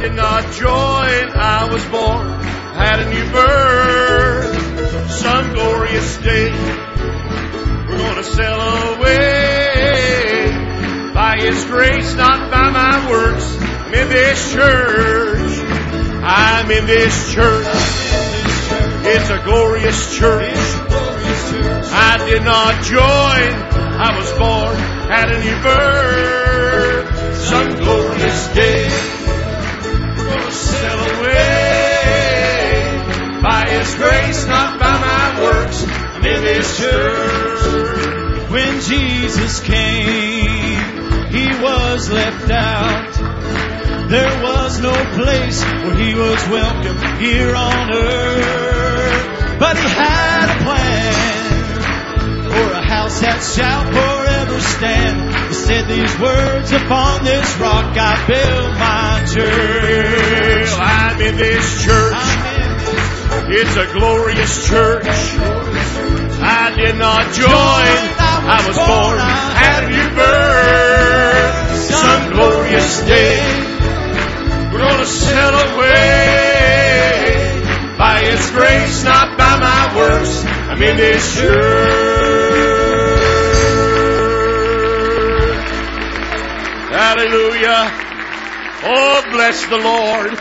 did not join, I was born, had a new birth. Some glorious day, we're gonna sail away. By His grace, not by my works. I'm in this church. I'm in this church. It's a glorious church. I did not join, I was born, had a new birth. Some glorious day, we're gonna sail away. By His grace, not by my works. I'm in this church. When Jesus came, He was left out. There was no place where He was welcome here on earth. But He had a plan for a house that shall forever stand. He said these words, upon this rock I build my church. Well, I'm in this church. It's a glorious church. I did not join, I was born, had a new birth. Some glorious day, we're gonna sail away. By His grace, not by my works. I'm in this church. Hallelujah. Oh, bless the Lord.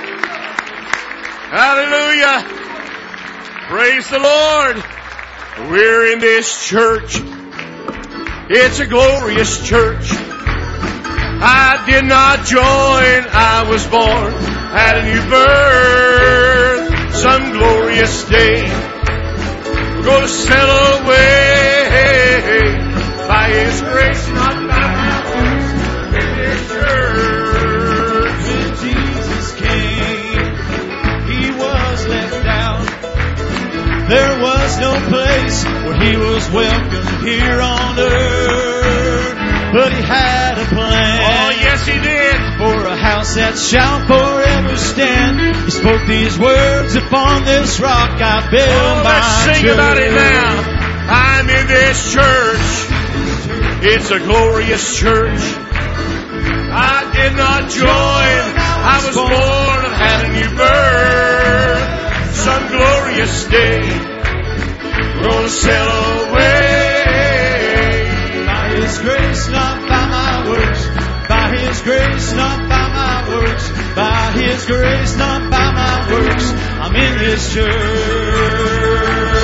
Hallelujah. Praise the Lord. We're in this church. It's a glorious church. I did not join, I was born, had a new birth. Some glorious day, we're going to sail away. By His grace, not by my works. In this church. When Jesus came, He was left out. There was no place where He was welcome here on earth. But He had a plan. Oh, yes, He did. For a house that shall forever stand. He spoke these words, upon this rock I build my let's sing church. about it now. I'm in this church. It's a glorious church. I did not join. I was born and had a new birth. Some glorious day, we're gonna sail away. By His grace, not by my works. By His grace, not by my works. By His grace, not by my works. I'm in this church.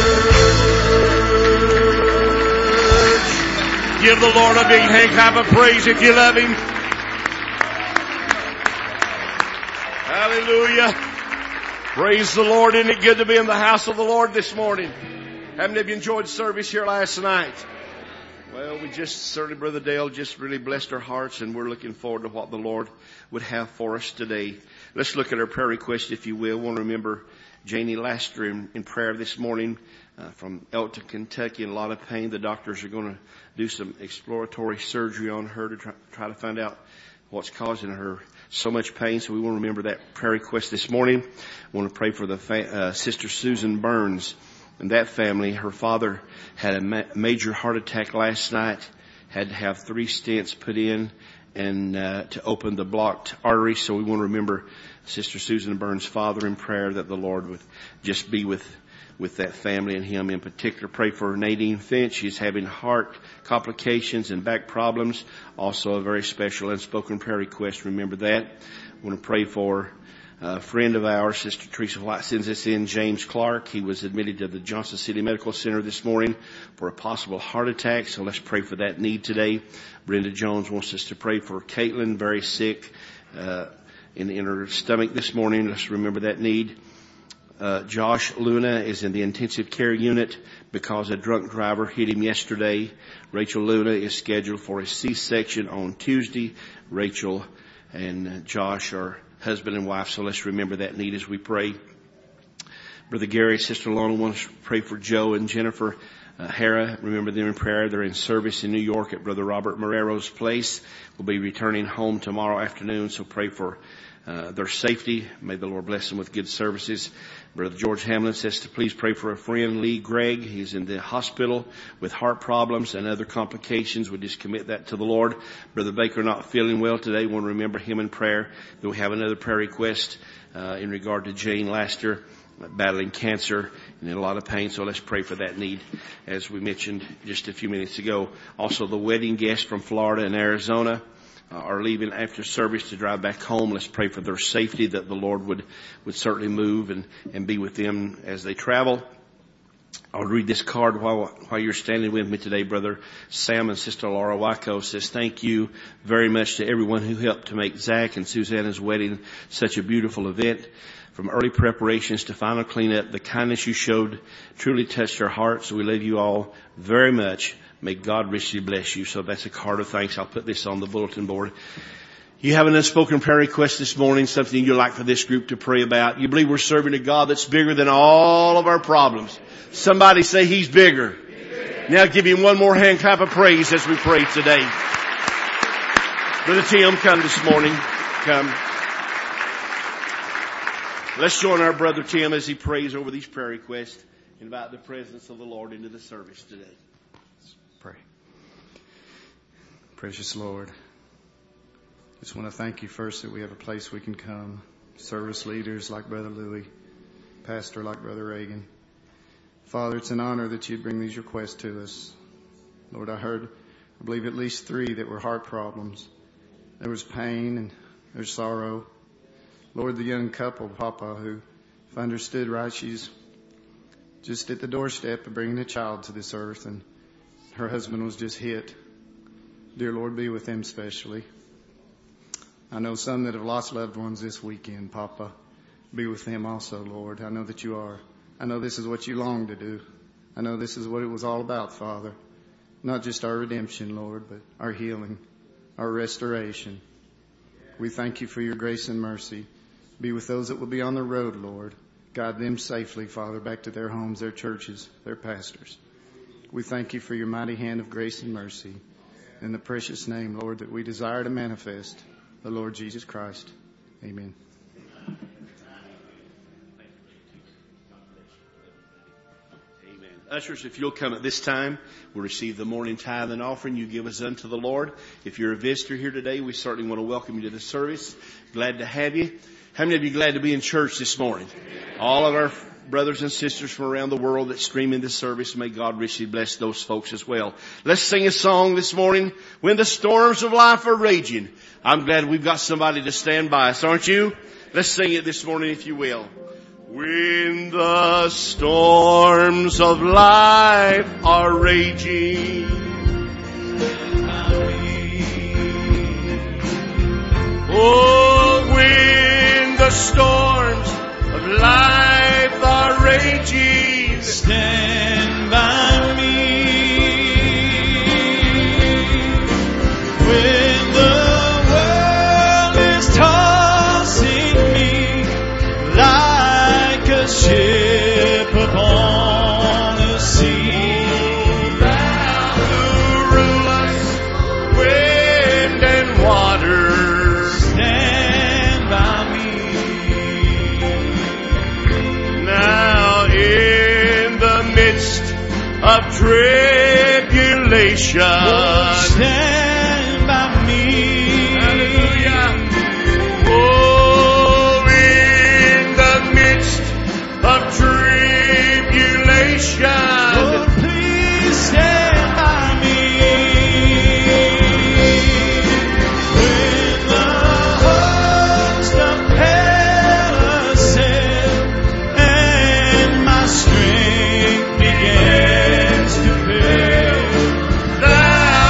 Give the Lord a big hand clap of praise if you love Him. Hallelujah. Praise the Lord. Isn't it good to be in the house of the Lord this morning? Haven't you enjoyed service here last night? Well, we just, certainly Brother Dale just really blessed our hearts, and we're looking forward to what the Lord would have for us today. Let's look at our prayer request, if you will. I want to remember Janie Laster in prayer this morning from Elton, Kentucky, in a lot of pain. The doctors are going to do some exploratory surgery on her to try to find out what's causing her so much pain. So we want to remember that prayer request this morning. I want to pray for the Sister Susan Burns and that family. Her father had a major heart attack last night, had to have 3 stents put in and to open the blocked artery. So we want to remember Sister Susan Burns' father in prayer, that the Lord would just be with that family and him in particular. Pray for Nadine Finch. She's having heart complications and back problems. Also a very special unspoken prayer request. Remember that. I want to pray for a friend of ours, Sister Teresa White sends us in, James Clark. He was admitted to the Johnson City Medical Center this morning for a possible heart attack. So let's pray for that need today. Brenda Jones wants us to pray for Caitlin, very sick in her stomach this morning. Let's remember that need. Josh Luna is in the intensive care unit because a drunk driver hit him yesterday. Rachel Luna is scheduled for a C-section on Tuesday. Rachel and Josh are husband and wife, so let's remember that need as we pray. Brother Gary, Sister Lorna wants to pray for Joe and Jennifer Hera. Remember them in prayer. They're in service in New York at Brother Robert Marrero's place. We'll be returning home tomorrow afternoon, so pray for their safety. May the Lord bless them with good services. Brother George Hamlin says to please pray for a friend, Lee Gregg. He's in the hospital with heart problems and other complications. We just commit that to the Lord. Brother Baker not feeling well today. Want to remember him in prayer. Then we have another prayer request in regard to Jane Laster, battling cancer and in a lot of pain. So let's pray for that need, as we mentioned just a few minutes ago. Also, the wedding guests from Florida and Arizona are leaving after service to drive back home. Let's pray for their safety, that the Lord would certainly move and be with them as they travel. I'll read this card while you're standing with me today. Brother Sam and Sister Laura Waco says, thank you very much to everyone who helped to make Zach and Susanna's wedding such a beautiful event. From early preparations to final cleanup, the kindness you showed truly touched our hearts. We love you all very much. May God richly bless you. So that's a card of thanks. I'll put this on the bulletin board. You have an unspoken prayer request this morning, something you'd like for this group to pray about. You believe we're serving a God that's bigger than all of our problems. Somebody say He's bigger. Now give Him one more hand clap of praise as we pray today. Brother Tim, come this morning. Come. Let's join our brother Tim as he prays over these prayer requests. Invite the presence of the Lord into the service today. Pray. Precious Lord, just want to thank you first that we have a place we can come. Service leaders like Brother Louie, pastor like Brother Reagan. Father, it's an honor that you bring these requests to us. Lord, I believe at least 3 that were heart problems. There was pain and there's sorrow. Lord, the young couple, Papa, who, if I understood right, she's just at the doorstep of bringing a child to this earth, and her husband was just hit. Dear Lord, be with them especially. I know some that have lost loved ones this weekend, Papa. Be with them also, Lord. I know that you are. I know this is what you long to do. I know this is what it was all about, Father. Not just our redemption, Lord, but our healing, our restoration. We thank you for your grace and mercy. Be with those that will be on the road, Lord. Guide them safely, Father, back to their homes, their churches, their pastors. We thank you for your mighty hand of grace and mercy. In the precious name, Lord, that we desire to manifest, the Lord Jesus Christ. Amen. Amen. Ushers, if you'll come at this time, we'll receive the morning tithe and offering you give us unto the Lord. If you're a visitor here today, we certainly want to welcome you to the service. Glad to have you. How many of you glad to be in church this morning? All of our brothers and sisters from around the world that stream in this service, may God richly bless those folks as well. Let's sing a song this morning, When the Storms of Life Are Raging. I'm glad we've got somebody to stand by us, aren't you? Let's sing it this morning, if you will. When the storms of life are raging, oh, when the storms of life are raging, stand by me. When the world is tossing me like a ship upon the sea, thou who rulest wind and water, stand by me. now in the midst of tribulation, Oh, stand by me. hallelujah. Oh, in the midst of tribulation, Oh, please stand by me. When the host of hell ascend and my strength begins to fail, thou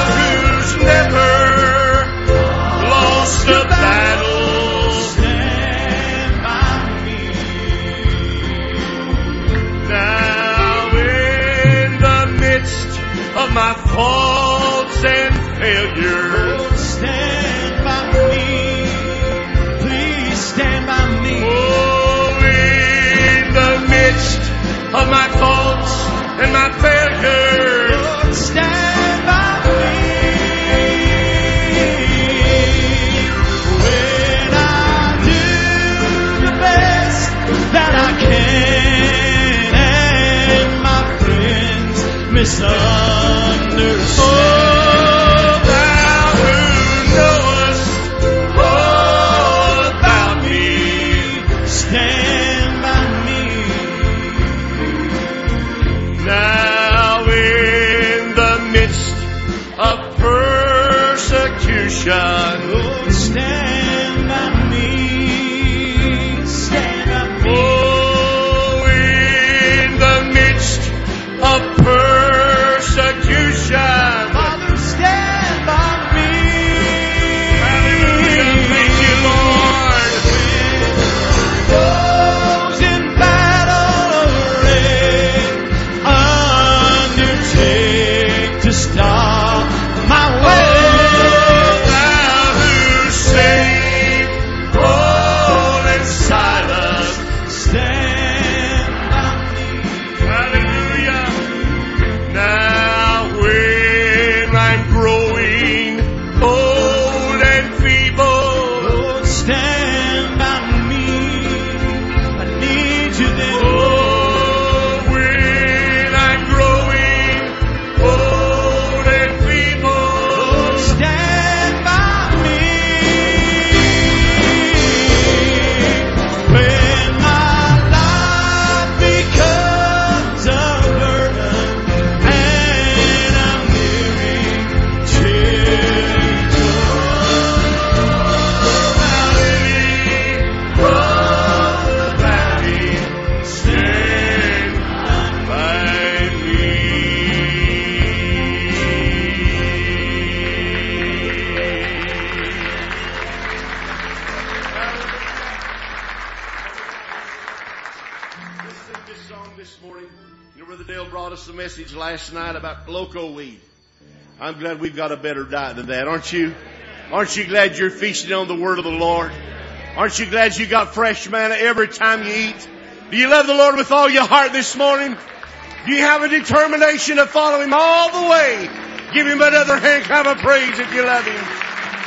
us a message last night about loco weed. I'm glad we've got a better diet than that, aren't you? Aren't you glad you're feasting on the Word of the Lord? Aren't you glad you got fresh manna every time you eat? Do you love the Lord with all your heart this morning? Do you have a determination to follow Him all the way? Give Him another hand clap of praise if you love Him.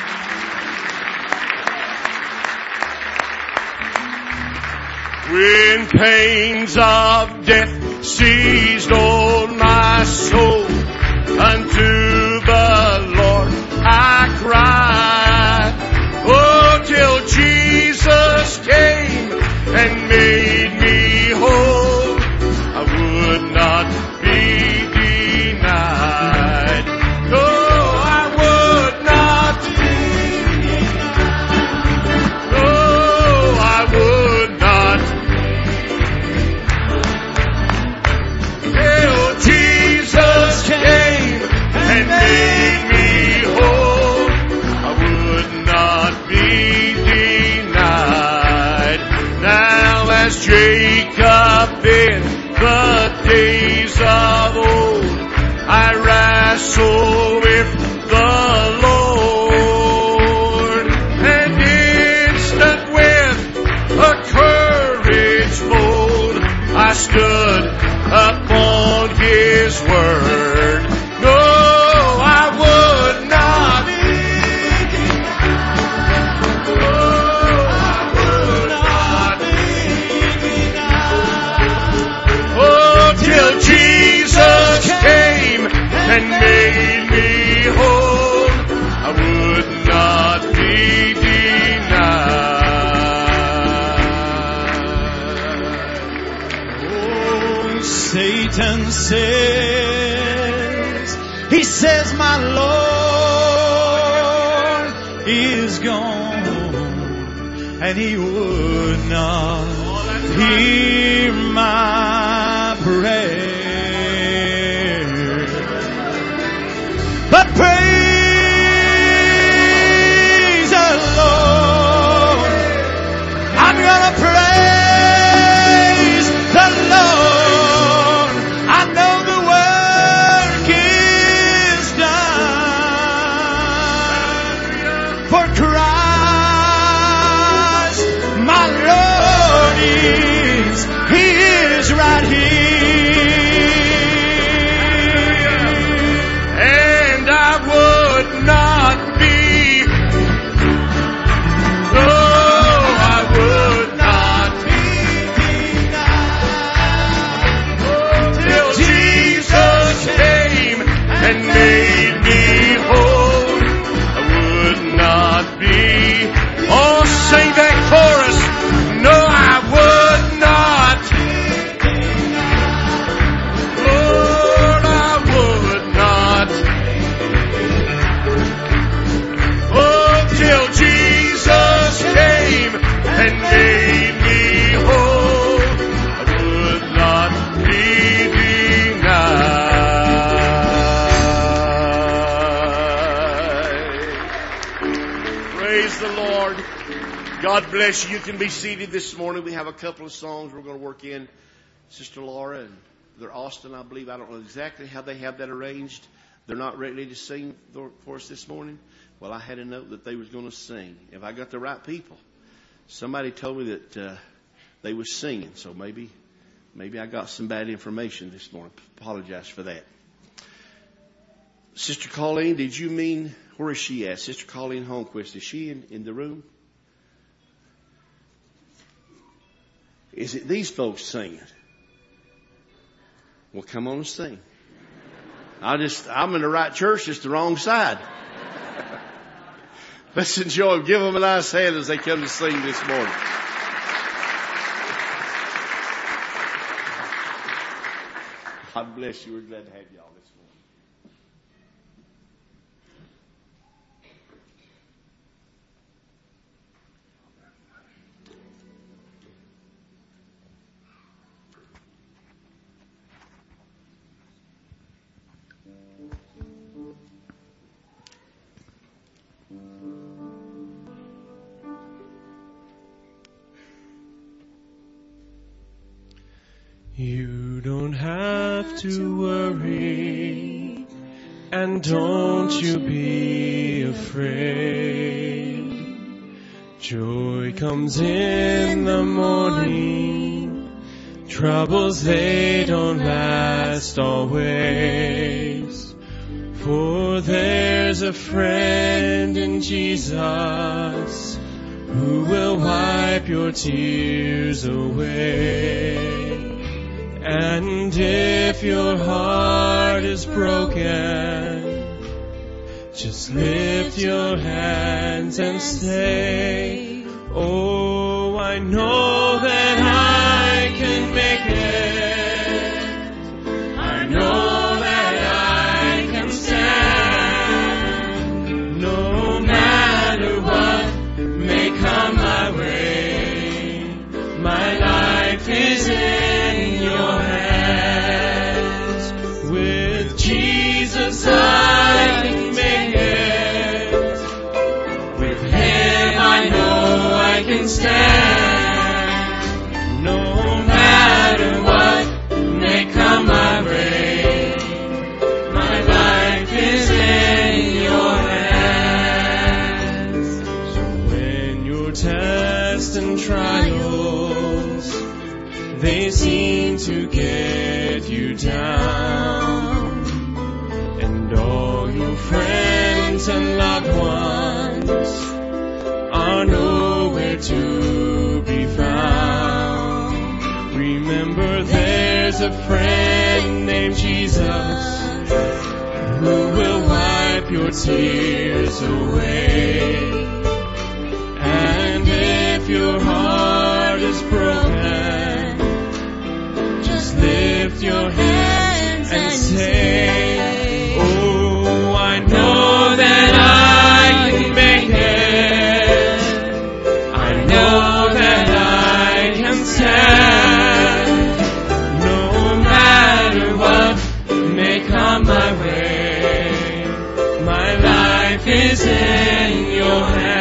When pains of death seized on my soul, unto the Lord I cried. Oh, till Jesus came and made me whole, I would not be denied. No, I would not be denied. No, I would not. Till Jesus came and made me whole, I would not be denied. Now as Jacob in the days of old, I wrestle with the Lord, and instant with a courage bold, I stood upon His word. No, I would not be denied. No, I would not be denied. Oh, till Jesus came and made me whole, I would not be denied. Oh, Satan says, he says my Lord is gone, and He would not hear my prayer. But praise the Lord, I'm gonna praise the Lord. I know the work is done. For Christ, my Lord He is right here. And I would not be, no, I would not be denied. Till Jesus came and made me whole, I would not be. Oh, sing that chorus. No, I would not. Lord, I would not. Oh, till Jesus came and made me whole, I would not be denied. Praise the Lord. God bless you. You can be seated this morning. We have a couple of songs we're going to work in. Sister Laura and Brother Austin, I believe. I don't know exactly how they have that arranged. They're not ready to sing for us this morning. Well, I had a note that they was going to sing. If I got the right people. Somebody told me that they was singing, so maybe I got some bad information this morning. Apologize for that. Sister Colleen, did you mean, where is she at? Sister Colleen Holmquist, is she in the room? Is it these folks singing? Well, come on and sing. I'm in the right church, just the wrong side. Let's enjoy them. Give them a nice hand as they come to sing this morning. God bless you. We're glad to have y'all this morning. You don't have to worry, and don't you be afraid. Joy comes in the morning. Troubles, they don't last always. For there's a friend in Jesus who will wipe your tears away. And if your heart is broken, just lift your hands and say, oh, I know that I can make it. I know that I can stand. No matter what may come my way, my life is in your hands. With Jesus I can make it. With Him I know I can stand. No matter what may come my way, my life is in your hands. So when your tests and trials, they seem to get you down, and all your friends and loved ones are nowhere to be found. Remember, there's a friend named Jesus who will wipe your tears away. And if your heart is broken, just lift your hands and say, oh, I know that I can make it. I know that I can stand. No matter what may come my way, my life is in your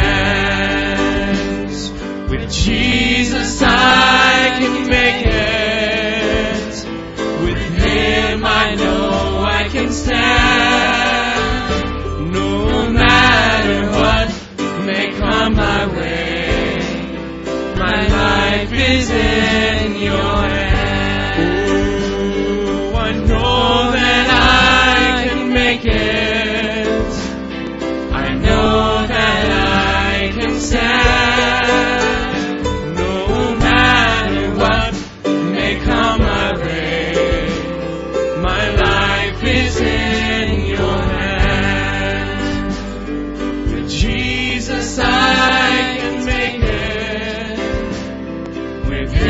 hands. With Jesus I can make it. With Him I know I can stand. No matter what may come my way, my life is in your hands. Oh, I know that I can make it. I know that I can stand. No matter what may come my way, my life is in your hands. With Jesus I can make it. With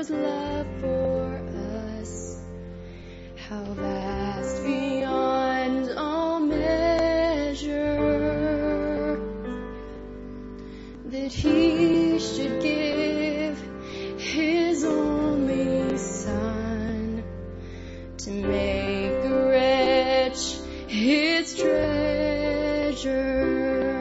Savior's love for us, how vast beyond all measure, that He should give His only Son to make a wretch His treasure.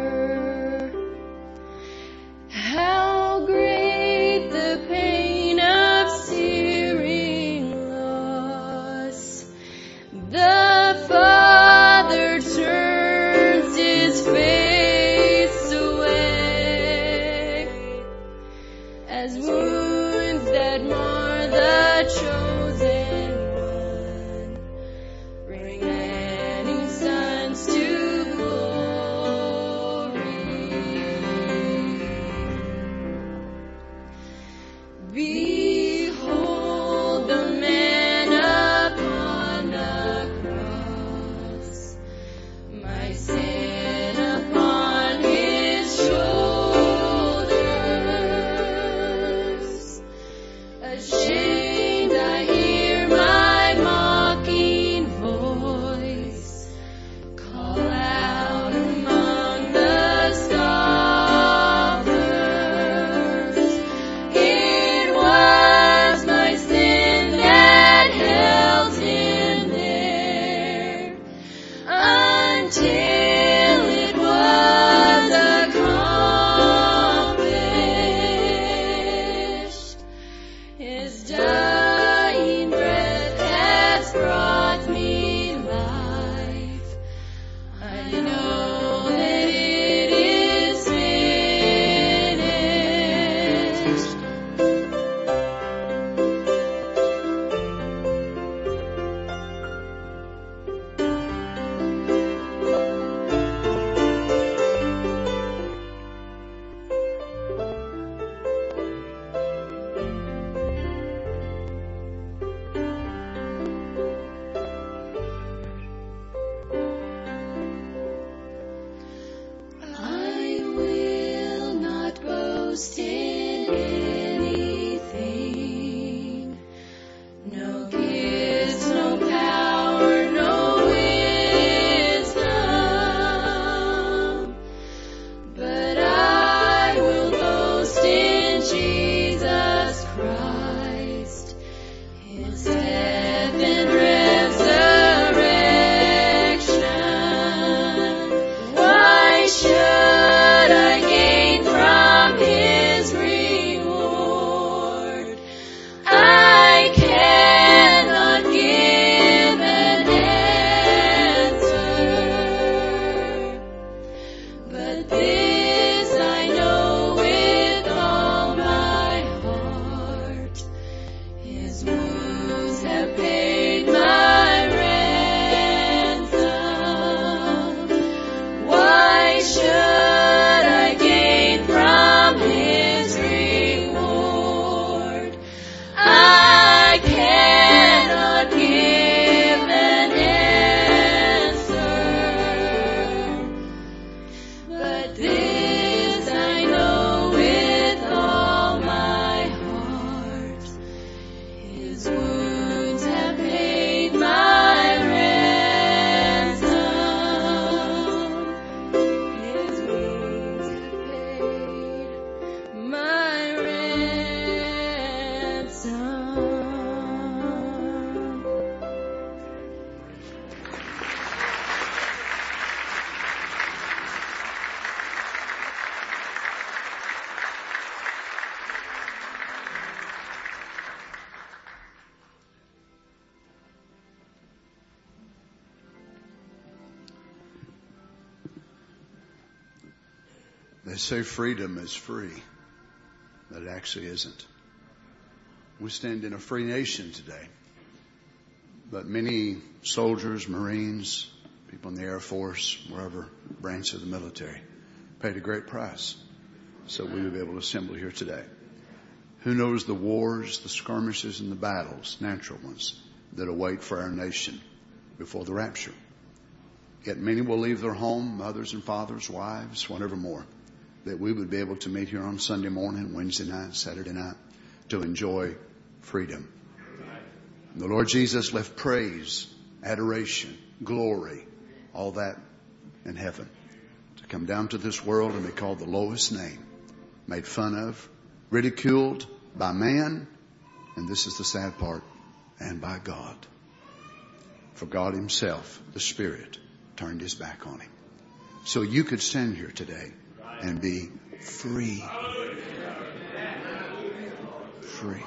How great the pain of searing loss! The Father turns His face away, as wounds that mar the chosen one bring many sons to glory. Behold the man upon the cross, my sin upon His shoulders. Ashamed I hear my mocking voice call out among the scoffers. It was my sin that held Him there until it was accomplished. His dying breath has brought me life. I know that it is finished. I will not boast in anything, no gifts, no power, no wisdom, but I will boast in Jesus Christ, His death and resurrection. Why should I gain from His reward? I cannot give an answer, but this I know with all my heart: His wounds have paid my ransom. Why should I gain from His reward? I cannot give an answer, but this I know with all my heart: His wounds have paid my ransom. His wounds have paid my ransom. They say freedom is free, but it actually isn't. We stand in a free nation today, but many soldiers, Marines, people in the Air Force, wherever branch of the military, paid a great price so we would be able to assemble here today. Who knows the wars, the skirmishes, and the battles, natural ones, that await for our nation before the rapture. Yet many will leave their home, mothers and fathers, wives, whatever more, that we would be able to meet here on Sunday morning, Wednesday night, Saturday night, to enjoy freedom. The Lord Jesus left praise, adoration, glory, all that in heaven to come down to this world and be called the lowest name, made fun of, ridiculed by man, and this is the sad part, and by God. For God himself, the Spirit, turned his back on him. So you could stand here today and be free. Free.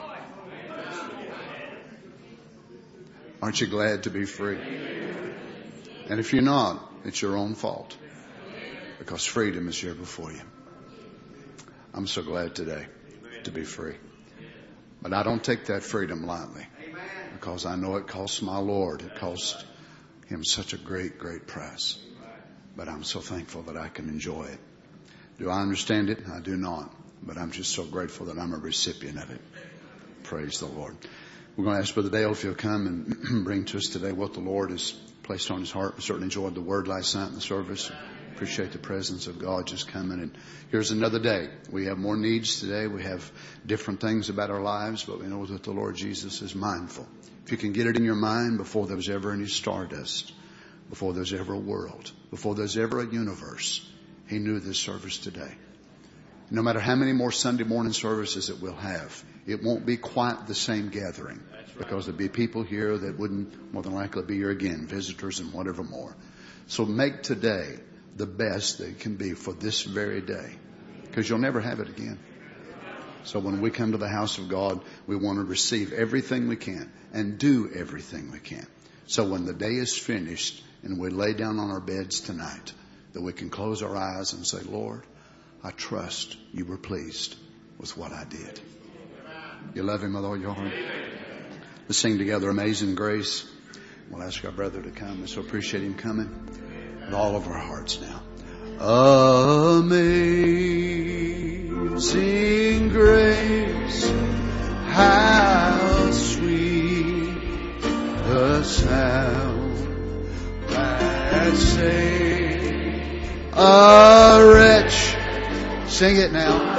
Aren't you glad to be free? And if you're not, it's your own fault, because freedom is here before you. I'm so glad today to be free. But I don't take that freedom lightly, because I know it cost my Lord. It cost him such a great, great price. But I'm so thankful that I can enjoy it. Do I understand it? I do not. But I'm just so grateful that I'm a recipient of it. Praise the Lord. We're going to ask Brother Dale if he'll come and bring to us today what the Lord has placed on his heart. We certainly enjoyed the word last night in the service. Appreciate the presence of God just coming. And here's another day. We have more needs today. We have different things about our lives, but we know that the Lord Jesus is mindful. If you can get it in your mind before there was ever any stardust, before there was ever a world, before there was ever a universe, he knew this service today. No matter how many more Sunday morning services that we'll have, it won't be quite the same gathering, because there'll be people here that wouldn't more than likely be here again, visitors and whatever more. So make today the best that it can be for this very day, because you'll never have it again. So when we come to the house of God, we want to receive everything we can and do everything we can. So when the day is finished and we lay down on our beds tonight, that we can close our eyes and say, Lord, I trust you were pleased with what I did. You love him with all your heart. Let's sing together Amazing Grace. We'll ask our brother to come. I so appreciate him coming with all of our hearts now. Amazing grace, how sweet the sound that saved a wretch. Sing it now.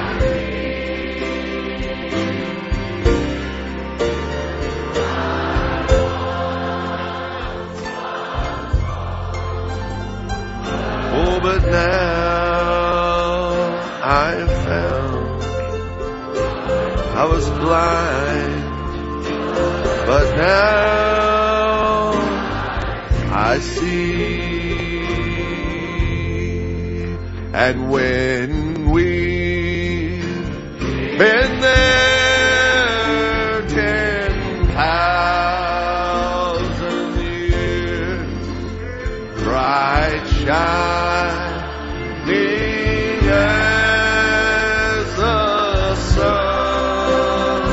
Oh, but now I found I was blind, but now I see. And when we've been there 10,000 years, bright shining as the sun,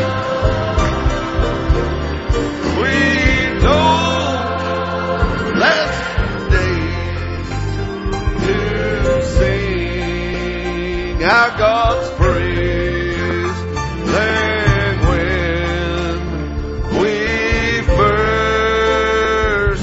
we know that's our God's praise than when we first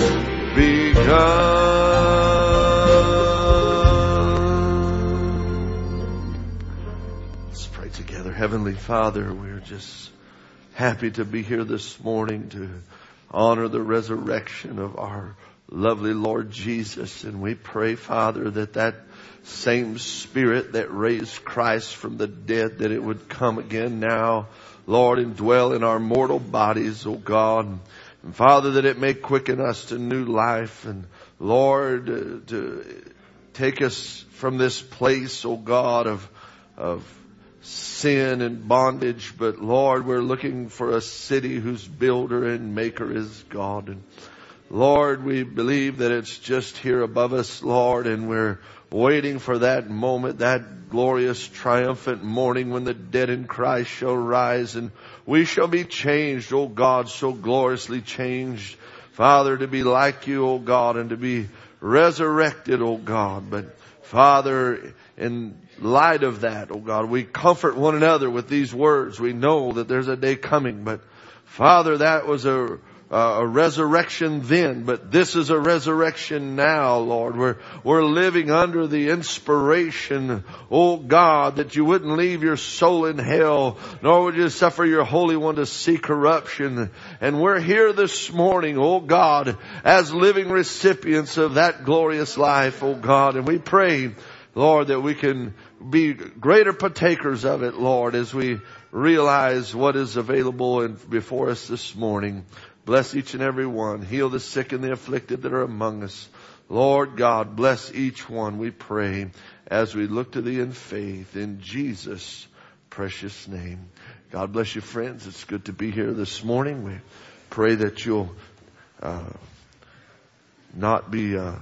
begun. Let's pray together. Heavenly Father, we're just happy to be here this morning to honor the resurrection of our lovely Lord Jesus. And we pray, Father, that same Spirit that raised Christ from the dead, that it would come again now, Lord, and dwell in our mortal bodies, O God. And Father, that it may quicken us to new life. And Lord, to take us from this place, O God, of sin and bondage. But Lord, we're looking for a city whose builder and maker is God. And Lord, we believe that it's just here above us, Lord, and we're waiting for that moment, that glorious, triumphant morning when the dead in Christ shall rise and we shall be changed, O God, so gloriously changed, Father, to be like you, O God, and to be resurrected, O God. But Father, in light of that, O God, we comfort one another with these words. We know that there's a day coming, but Father, that was a a resurrection then, but this is a resurrection now, Lord. We're living under the inspiration, oh God, that you wouldn't leave your soul in hell, nor would you suffer your Holy One to see corruption. And we're here this morning, oh God, as living recipients of that glorious life, oh God. And we pray, Lord, that we can be greater partakers of it, Lord, as we realize what is available and before us this morning. Bless each and every one. Heal the sick and the afflicted that are among us. Lord God, bless each one, we pray, as we look to thee in faith, in Jesus' precious name. God bless you, friends. It's good to be here this morning. We pray that you'll not be a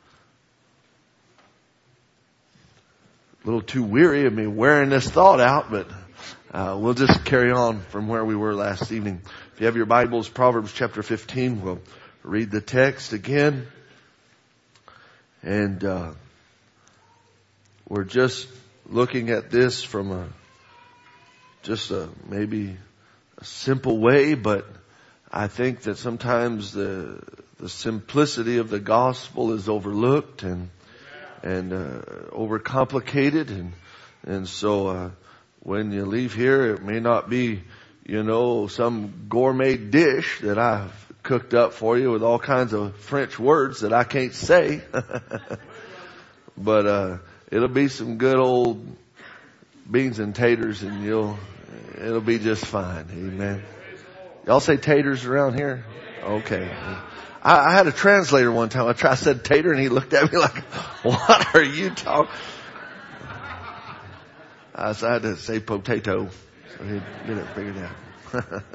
little too weary of me wearing this thought out, but we'll just carry on from where we were last evening. If you have your Bibles, Proverbs chapter 15, we'll read the text again. And we're just looking at this from maybe a simple way, but I think that sometimes the simplicity of the gospel is overlooked and overcomplicated, and so when you leave here, it may not be, some gourmet dish that I've cooked up for you with all kinds of French words that I can't say, but it'll be some good old beans and taters, and it'll be just fine. Amen. Y'all say taters around here? Okay. I had a translator one time. I said tater, and he looked at me like, "What are you talking?" I had to say potato, so he'd get it figured out.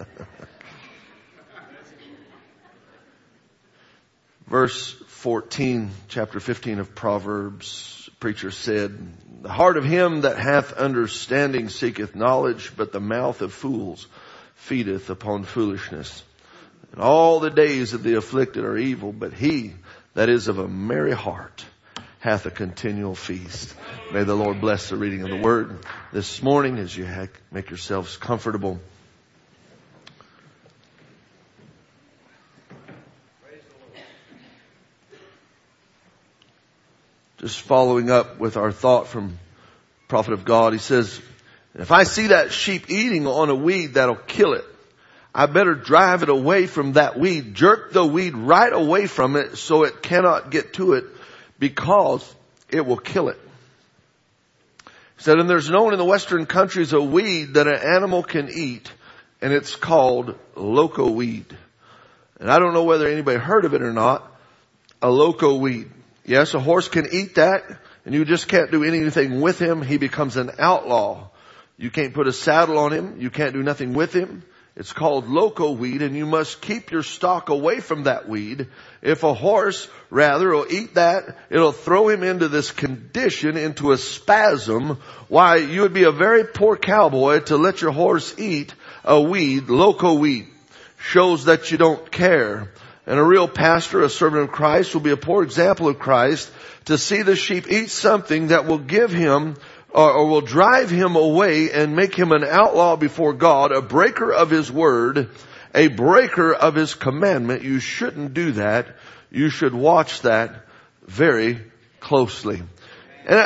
Verse 14, chapter 15 of Proverbs, preacher said, "The heart of him that hath understanding seeketh knowledge, but the mouth of fools feedeth upon foolishness. And all the days of the afflicted are evil, but he that is of a merry heart hath a continual feast." May the Lord bless the reading of the word this morning as you make yourselves comfortable. Just following up with our thought from Prophet of God, he says, "If I see that sheep eating on a weed that'll kill it, I better drive it away from that weed, jerk the weed right away from it so it cannot get to it, because it will kill it." He said, "And there's known in the Western countries a weed that an animal can eat, and it's called loco weed." And I don't know whether anybody heard of it or not, a loco weed. Yes, a horse can eat that, and you just can't do anything with him. He becomes an outlaw. You can't put a saddle on him. You can't do nothing with him. It's called loco weed, and you must keep your stock away from that weed. If a horse, rather, will eat that, it'll throw him into this condition, into a spasm. Why, you would be a very poor cowboy to let your horse eat a weed, loco weed. Shows that you don't care. And a real pastor, a servant of Christ, will be a poor example of Christ to see the sheep eat something that will give him or will drive him away and make him an outlaw before God, a breaker of his word, a breaker of his commandment. You shouldn't do that. You should watch that very closely. And,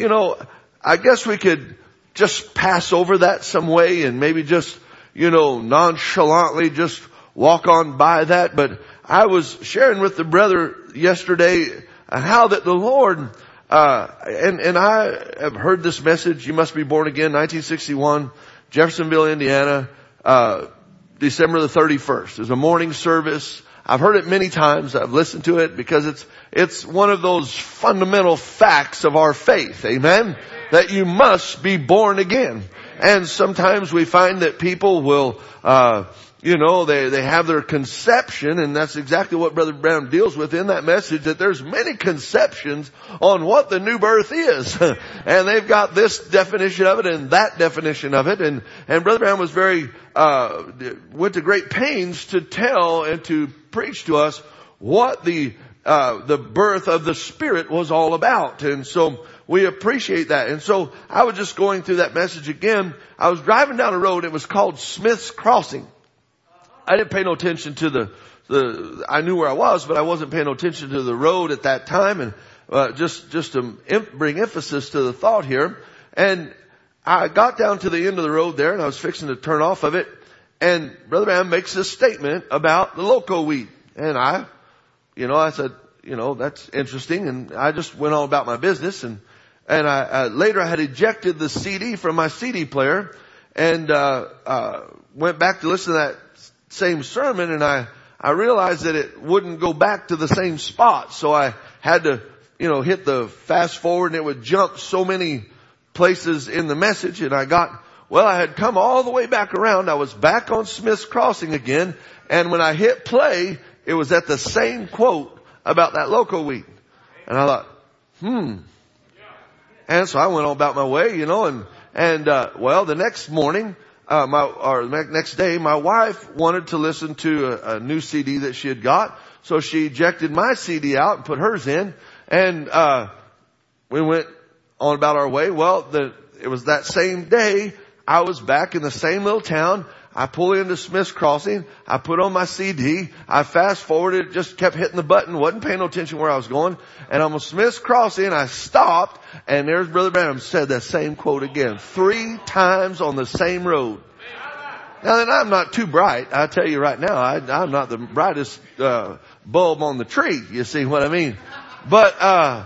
I guess we could just pass over that some way and maybe just, nonchalantly just walk on by that. But I was sharing with the brother yesterday how that the Lord, and I have heard this message, "You Must Be Born Again," 1961, Jeffersonville, Indiana, December the 31st. It was a morning service. I've heard it many times. I've listened to it because it's one of those fundamental facts of our faith. Amen? That you must be born again. And sometimes we find that people will, they have their conception, and that's exactly what Brother Brown deals with in that message, that there's many conceptions on what the new birth is. And they've got this definition of it and that definition of it. And Brother Brown was went to great pains to tell and to preach to us what the birth of the Spirit was all about. And so we appreciate that. And so I was just going through that message again. I was driving down a road. It was called Smith's Crossing. I didn't pay no attention to I knew where I was, but I wasn't paying attention to the road at that time. And just to bring emphasis to the thought here. And I got down to the end of the road there, and I was fixing to turn off of it. And Brother Branham makes this statement about the loco weed. And I said, that's interesting. And I just went on about my business. And I later I had ejected the CD from my CD player and went back to listen to that same sermon. And I realized that it wouldn't go back to the same spot. So I had to, hit the fast forward, and it would jump so many places in the message. And I had come all the way back around. I was back on Smith's Crossing again. And when I hit play, it was at the same quote about that loco weed. And I thought, And so I went on about my way, the next morning, next day, my wife wanted to listen to a new CD that she had got. So she ejected my CD out and put hers in. And, we went on about our way. Well, it was that same day I was back in the same little town. I pull into Smith's Crossing. I put on my CD. I fast forwarded, just kept hitting the button, wasn't paying no attention where I was going. And I'm on Smith's Crossing. I stopped, and there's Brother Branham said that same quote again, 3 times on the same road. Now then, I'm not too bright. I tell you right now, I'm not the brightest bulb on the tree. You see what I mean? But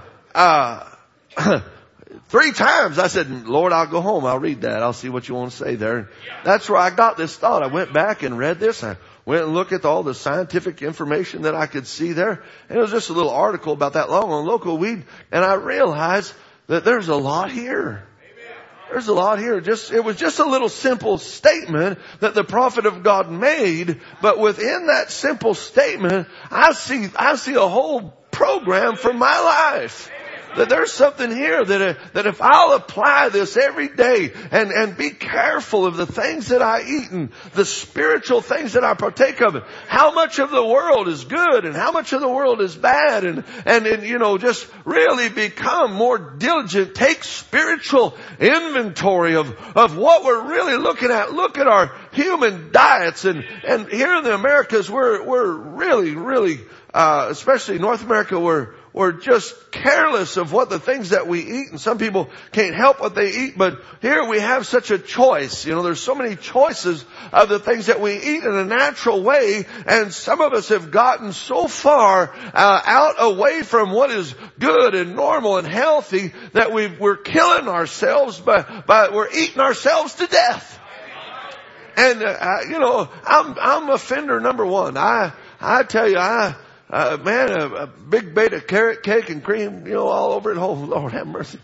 3 times I said, Lord, I'll go home. I'll read that. I'll see what you want to say there. And that's where I got this thought. I went back and read this. I went and looked at all the scientific information that I could see there. And it was just a little article about that long on loco weed. And I realized that there's a lot here. There's a lot here. It was just a little simple statement that the prophet of God made. But within that simple statement, I see a whole program for my life. That there's something here that if I'll apply this every day and be careful of the things that I eat and the spiritual things that I partake of, how much of the world is good and how much of the world is bad, and just really become more diligent, take spiritual inventory of what we're really looking at. Look at our human diets, and here in the Americas we're really, especially North America, we're just careless of what the things that we eat, and some people can't help what they eat, but here we have such a choice. There's so many choices of the things that we eat in a natural way, and some of us have gotten so far out away from what is good and normal and healthy that we're killing ourselves, but we're eating ourselves to death. And I'm offender number one. I tell you, a big bait of carrot cake and cream, all over it. Oh, Lord have mercy.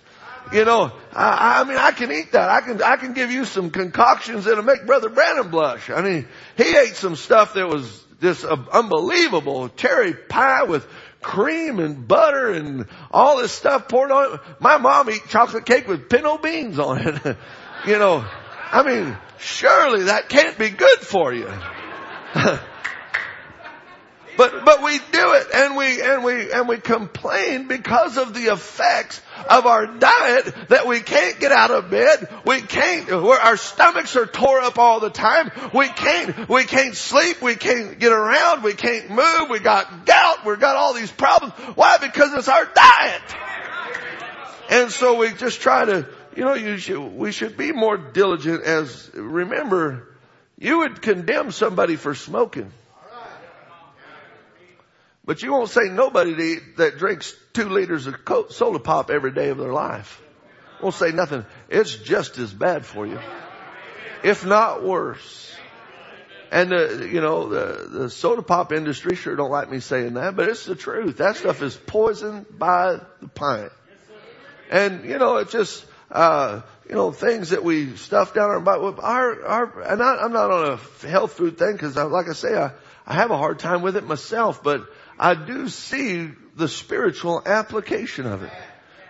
I can eat that. I can give you some concoctions that'll make Brother Branham blush. I mean, he ate some stuff that was just unbelievable. Cherry pie with cream and butter and all this stuff poured on it. My mom eat chocolate cake with pinto beans on it. Surely that can't be good for you. But we do it, and we complain because of the effects of our diet that we can't get out of bed. Our stomachs are tore up all the time. We can't sleep. We can't get around. We can't move. We got gout. We got all these problems. Why? Because it's our diet. And so we just try to, we should be more diligent remember, you would condemn somebody for smoking. But you won't say nobody that drinks 2 liters of soda pop every day of their life. Won't say nothing. It's just as bad for you, if not worse. And the soda pop industry sure don't like me saying that, but it's the truth. That stuff is poisoned by the pint. And it's just things that we stuff down our body. And I'm not on a health food thing because, like I say, I have a hard time with it myself, but I do see the spiritual application of it.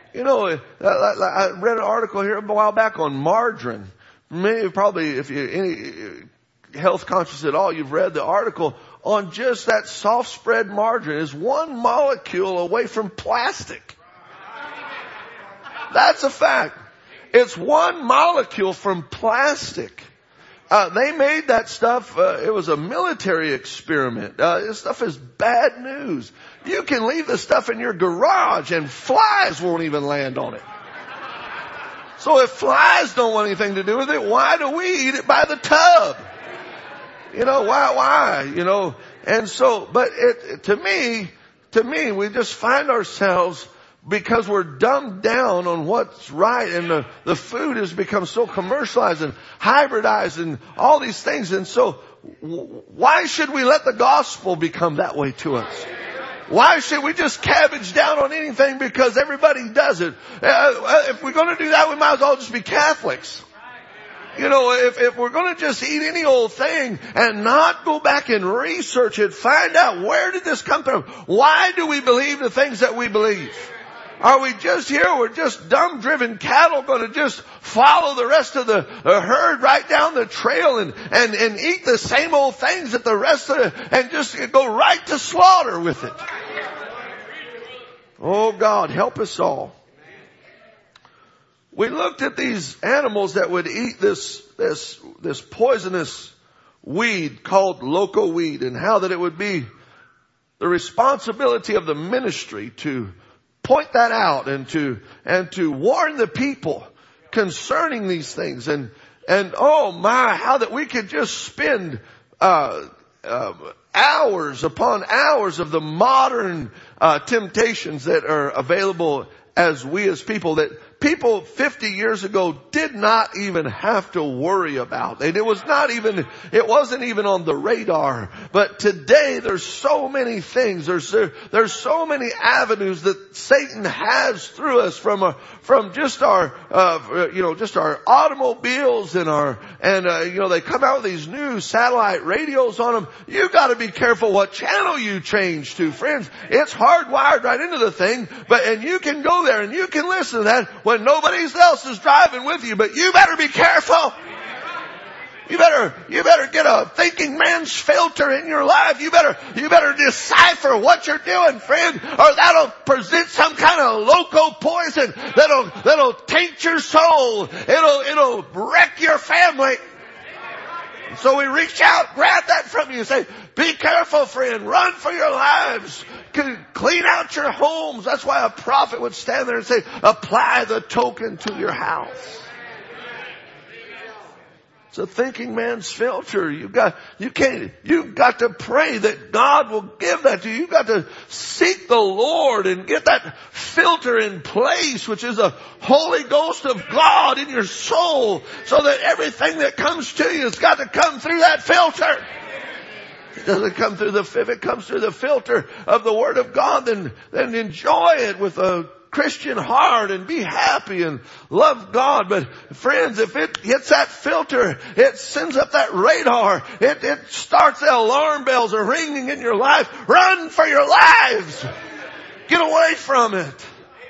I read an article here a while back on margarine. Maybe probably if you're any health conscious at all, you've read the article on just that soft spread margarine is 1 molecule away from plastic. That's a fact. It's 1 molecule from plastic. They made that stuff, it was a military experiment. This stuff is bad news. You can leave the stuff in your garage and flies won't even land on it. So if flies don't want anything to do with it, why do we eat it by the tub? You know, why? You know, and so, but to me, we just find ourselves, because we're dumbed down on what's right, and the food has become so commercialized and hybridized and all these things. And so why should we let the gospel become that way to us? Why should we just cabbage down on anything because everybody does it? If we're going to do that, we might as well just be Catholics. You know, if we're going to just eat any old thing and not go back and research it, find out where did this come from? Why do we believe the things that we believe? Are we just here? We're just dumb-driven cattle going to just follow the rest of the herd right down the trail and eat the same old things that the rest of and just go right to slaughter with it? Oh God, help us all. We looked at these animals that would eat this poisonous weed called loco weed, and how that it would be the responsibility of the ministry to point that out and to warn the people concerning these things. And oh my, how that we could just spend hours upon hours of the modern temptations that are available as we as people, that people 50 years ago did not even have to worry about. It wasn't even on the radar. But today there's so many things. There's so many avenues that Satan has through us from just our automobiles and they come out with these new satellite radios on them. You got to be careful what channel you change to, friends. It's hardwired right into the thing, and you can go there and you can listen to that when nobody else is driving with you, but you better be careful. You better get a thinking man's filter in your life. You better decipher what you're doing, friend, or that'll present some kind of loco poison that'll taint your soul. It'll wreck your family. So we reach out, grab that from you and say, be careful, friend. Run for your lives. Clean out your homes. That's why a prophet would stand there and say, apply the token to your house. It's a thinking man's filter. You've got to pray that God will give that to you. You've got to seek the Lord and get that filter in place, which is the Holy Ghost of God in your soul, so that everything that comes to you has got to come through that filter. It doesn't come through if it comes through the filter of the Word of God, then enjoy it with a Christian heart and be happy and love God. But friends, if it hits that filter, it sends up that radar. It starts, the alarm bells are ringing in your life. Run for your lives. Get away from it.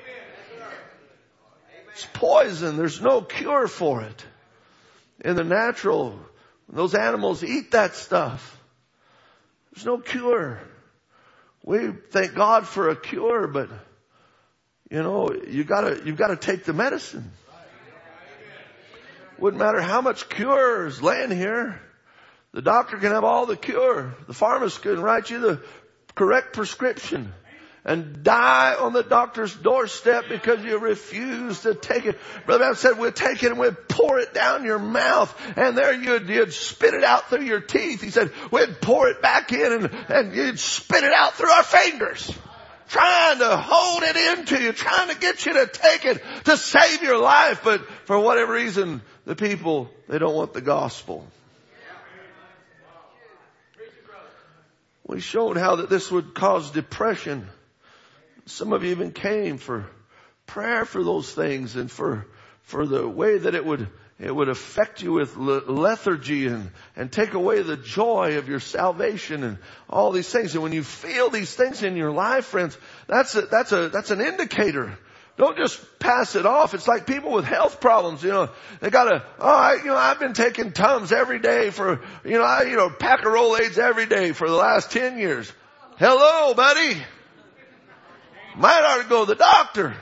It's poison. There's no cure for it. In the natural, those animals eat that stuff. There's no cure. We thank God for a cure, but you've got to take the medicine. Wouldn't matter how much cure is laying here. The doctor can have all the cure. The pharmacist can write you the correct prescription and die on the doctor's doorstep because you refuse to take it. Brother Branham said, we'll take it and we'll pour it down your mouth, and there you'd spit it out through your teeth. He said, we'd pour it back in and you'd spit it out through our fingers. Trying to hold it into you, trying to get you to take it to save your life. But for whatever reason, the people, they don't want the gospel. We showed how that this would cause depression. Some of you even came for prayer for those things, and for the way that it would affect you with lethargy and take away the joy of your salvation and all these things. And when you feel these things in your life, friends, that's an indicator. Don't just pass it off. It's like people with health problems, they gotta, I've been taking Tums every day for, pack of Rolaids every day for the last 10 years. Hello, buddy. Might ought to go to the doctor.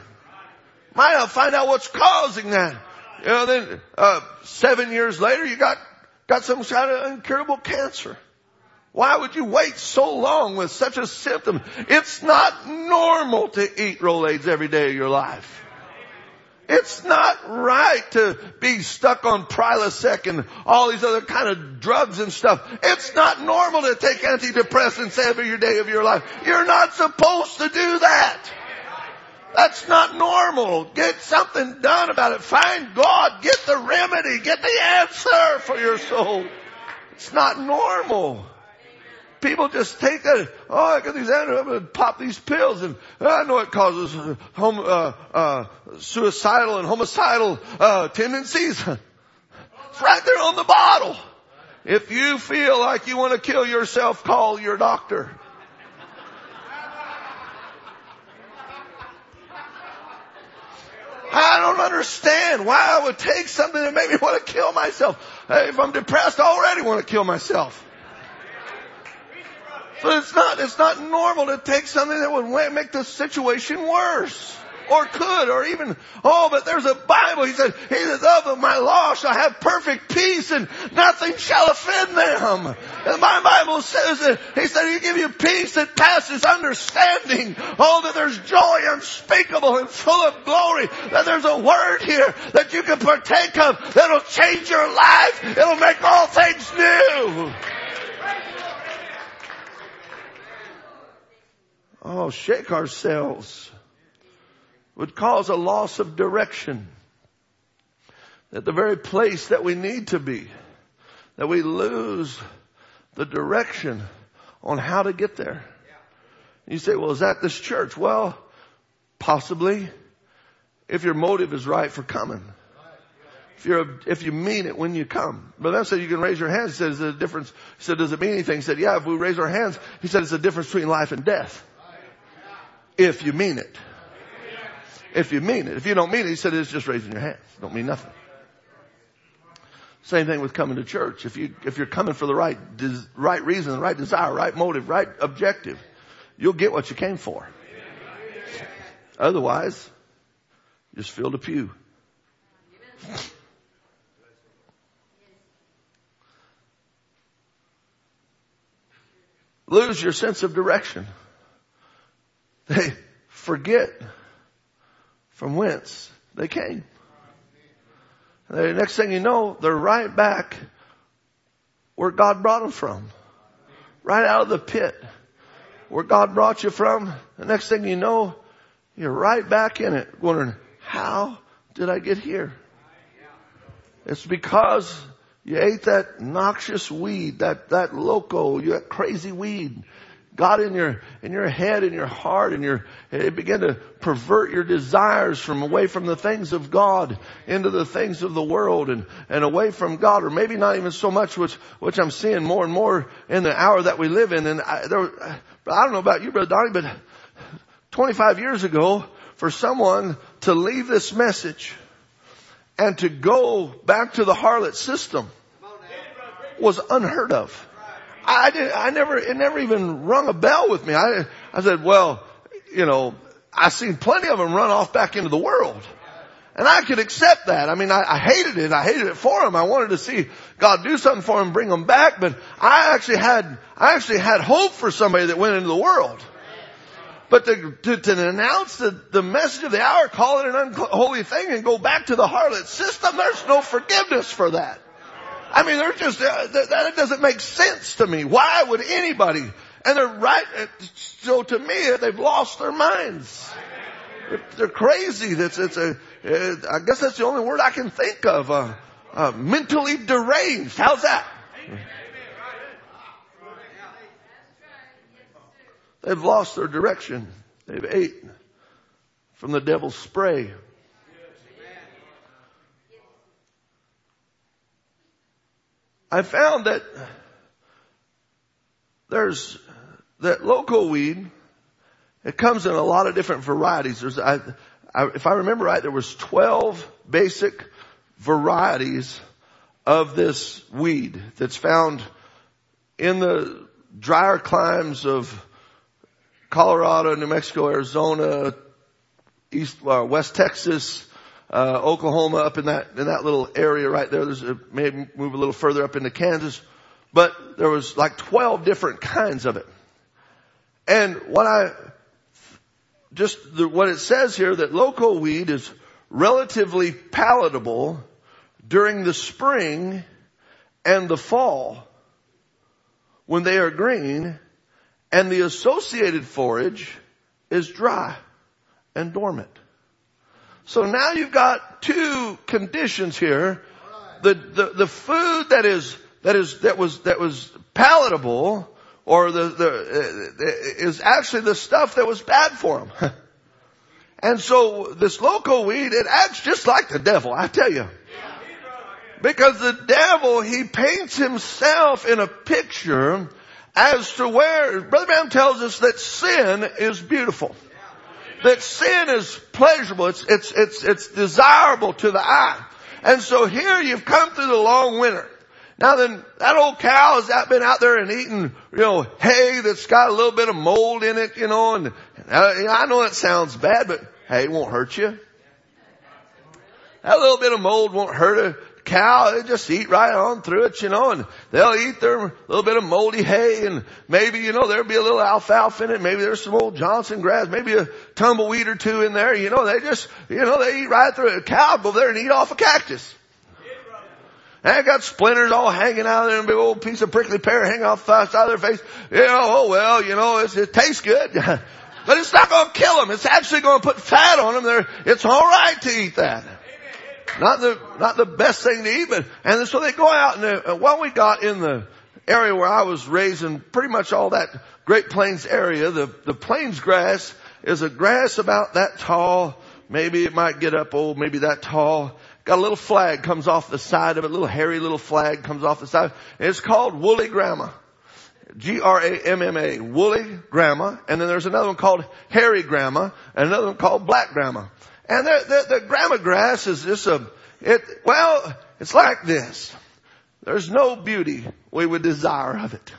Might ought to find out what's causing that. Then 7 years later, you got got some kind of incurable cancer. Why would you wait so long with such a symptom? It's not normal to eat Rolaids every day of your life. It's not right to be stuck on Prilosec and all these other kind of drugs and stuff. It's not normal to take antidepressants every day of your life. You're not supposed to do that. That's not normal. Get something done about it. Find God. Get the remedy. Get the answer for your soul. It's not normal. People just take that, I got these antidotes, I'm going to pop these pills, and I know it causes suicidal and homicidal tendencies. It's right there on the bottle. If you feel like you want to kill yourself, call your doctor. I don't understand why I would take something that made me want to kill myself. Hey, if I'm depressed, I already want to kill myself. So it's not normal to take something that would make the situation worse. Or could, or even, but there's a Bible. He said, he that of my law shall have perfect peace and nothing shall offend them. And my Bible says that, he said, he give you peace that passes understanding. That there's joy unspeakable and full of glory. That there's a word here that you can partake of that'll change your life. It'll make all things new. Shake ourselves would cause a loss of direction. At the very place that we need to be, that we lose the direction on how to get there. You say, well, is that this church? Well, possibly, if your motive is right for coming. If you mean it when you come. But then said you can raise your hands. He said, is there a difference? He said, does it mean anything? He said, yeah, if we raise our hands, he said, it's a difference between life and death. If you mean it. If you mean it. If you don't mean it, he said, it's just raising your hands. Don't mean nothing. Same thing with coming to church. If you're coming for the right reason, right desire, right motive, right objective, you'll get what you came for. Otherwise, just fill the pew. Lose your sense of direction. They forget from whence they came. The next thing you know, they're right back where God brought them from. Right out of the pit where God brought you from. The next thing you know, you're right back in it, wondering, how did I get here? It's because you ate that noxious weed, that loco, that crazy weed. Got in your head, in your heart, it began to pervert your desires from away from the things of God into the things of the world and away from God, or maybe not even so much, which I'm seeing more and more in the hour that we live in. And I don't know about you, Brother Donnie, but 25 years ago, for someone to leave this message and to go back to the harlot system was unheard of. It never even rung a bell with me. I said, well, I seen plenty of them run off back into the world. And I could accept that. I mean, I hated it. I hated it for them. I wanted to see God do something for them, bring them back. But I actually had hope for somebody that went into the world. But to announce the message of the hour, call it an unholy thing and go back to the harlot system, there's no forgiveness for that. I mean, that doesn't make sense to me. Why would anybody? And they're right. So to me, they've lost their minds. They're crazy. I guess that's the only word I can think of. Mentally deranged. How's that? They've lost their direction. They've ate from the devil's spray. I found that there's that loco weed. It comes in a lot of different varieties. If I remember right, there was 12 basic varieties of this weed that's found in the drier climes of Colorado, New Mexico, Arizona, West Texas, Oklahoma, up in that little area right there. Maybe move a little further up into Kansas. But there was like 12 different kinds of it. And what it says here, that loco weed is relatively palatable during the spring and the fall when they are green, and the associated forage is dry and dormant. So now you've got two conditions here. The food that was palatable, or is actually the stuff that was bad for them. And so this loco weed, it acts just like the devil, I tell you. Because the devil, he paints himself in a picture as to where, Brother Branham tells us that sin is beautiful. That sin is pleasurable. It's desirable to the eye. And so here you've come through the long winter. Now then, that old cow has been out there and eating, hay that's got a little bit of mold in it, and I know it sounds bad, but hey, it won't hurt you. That little bit of mold won't hurt a cow. They just eat right on through it, and they'll eat their little bit of moldy hay, and maybe, there'll be a little alfalfa in it. Maybe there's some old Johnson grass, maybe a tumbleweed or two in there. They just, they eat right through it. A cow will go there and eat off a cactus. And it got splinters all hanging out of there, and a big old piece of prickly pear hanging off the side of their face. It tastes good. But it's not going to kill them. It's actually going to put fat on them. It's all right to eat that. Not the best thing to eat, and so they go out, and what we got in the area where I was raised, in pretty much all that Great Plains area, the plains grass is a grass about that tall. Maybe it might get up maybe that tall. Got a little flag comes off the side of it, a little hairy little flag comes off the side. And it's called woolly grama. Gramma, woolly grama. And then there's another one called hairy grama, and another one called black grama. And the grama grass is just it's like this. There's no beauty we would desire of it.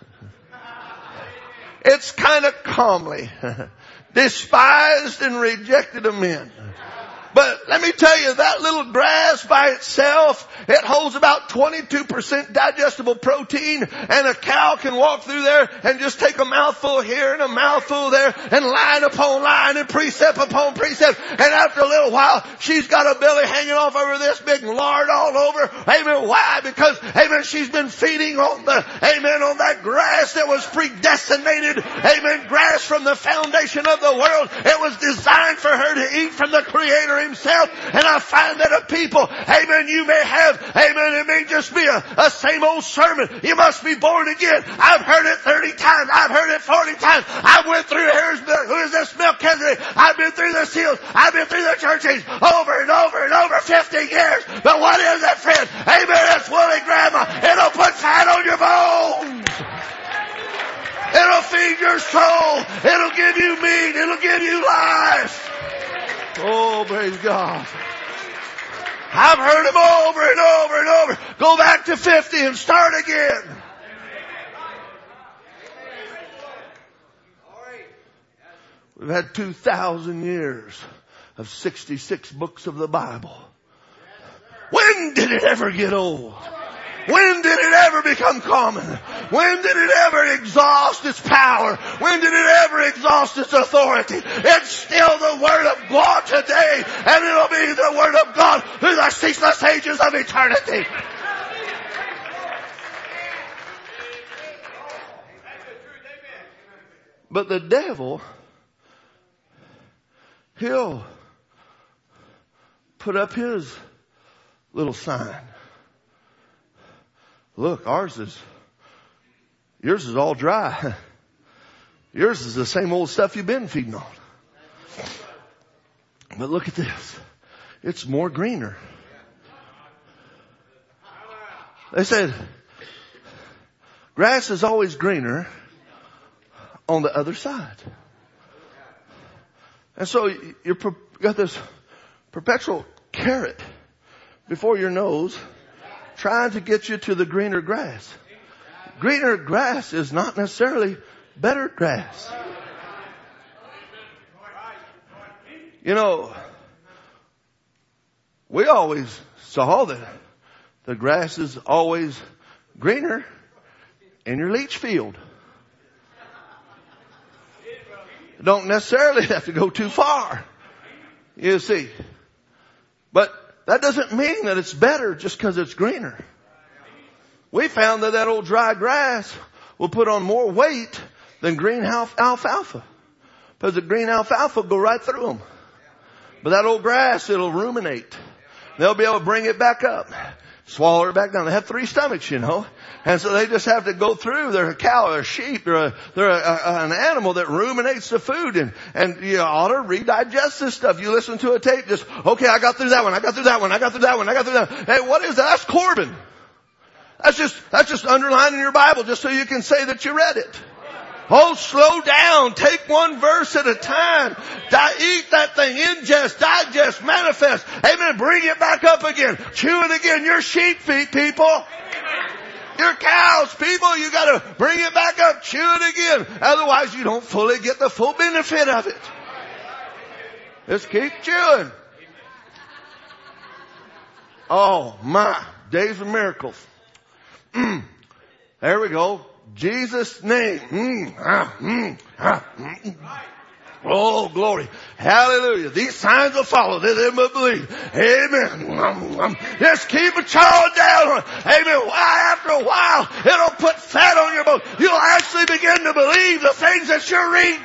It's kind of comely, despised and rejected of men. But let me tell you, that little grass by itself, it holds about 22% digestible protein, and a cow can walk through there and just take a mouthful here and a mouthful there, and line upon line and precept upon precept. And after a little while, she's got a belly hanging off over this big lard all over. Amen. Why? Because, amen, she's been feeding on on that grass that was predestinated. Amen. Grass from the foundation of the world. It was designed for her to eat from the Creator himself. And I find that a people, amen, you may have, amen, it may just be a same old sermon. You must be born again. I've heard it 30 times. I've heard it 40 times. I went through who is this Melchizedek? I've been through the seals. I've been through the churches over and over and over 50 years. But what is it, friend? Amen, it's woolly grandma. It'll put fat on your bones. It'll feed your soul. It'll give you meat. It'll give you life. Oh, praise God. I've heard them over and over and over. Go back to 50 and start again. We've had 2,000 years of 66 books of the Bible. When did it ever get old? When did it ever become common? When did it ever exhaust its power? When did it ever exhaust its authority? It's still the Word of God today, and it'll be the Word of God through the ceaseless ages of eternity. But the devil, he'll put up his little sign. Look, yours is all dry. Yours is the same old stuff you've been feeding on. But look at this. It's more greener. They said, grass is always greener on the other side. And so you got this perpetual carrot before your nose, trying to get you to the greener grass. Greener grass is not necessarily better grass. We always saw that the grass is always greener in your leach field. You don't necessarily have to go too far, you see. But that doesn't mean that it's better just because it's greener. We found that old dry grass will put on more weight than green alfalfa. Because the green alfalfa will go right through them. But that old grass, it'll ruminate. They'll be able to bring it back up, swallow it back down. They have 3 stomachs, you know. And so they just have to go through. They're a cow, they're a sheep, they're an animal that ruminates the food. And you ought to redigest this stuff. You listen to a tape, just, okay, I got through that one, I got through that one, I got through that one, I got through that one. Hey, what is that? That's Corbin. That's just underlining your Bible just so you can say that you read it. Oh, slow down. Take one verse at a time. Eat that thing. Ingest, digest, manifest. Amen. Bring it back up again. Chew it again. Your sheep feet, people. Your cows, people. You gotta bring it back up. Chew it again. Otherwise you don't fully get the full benefit of it. Just keep chewing. Oh my. Days of miracles. There we go. Jesus' name. Oh, glory. Hallelujah. These signs will follow them that believe. Amen. Just keep it chowing down. Amen. After a while, it'll put fat on your bones. You'll actually begin to believe the things that you're reading.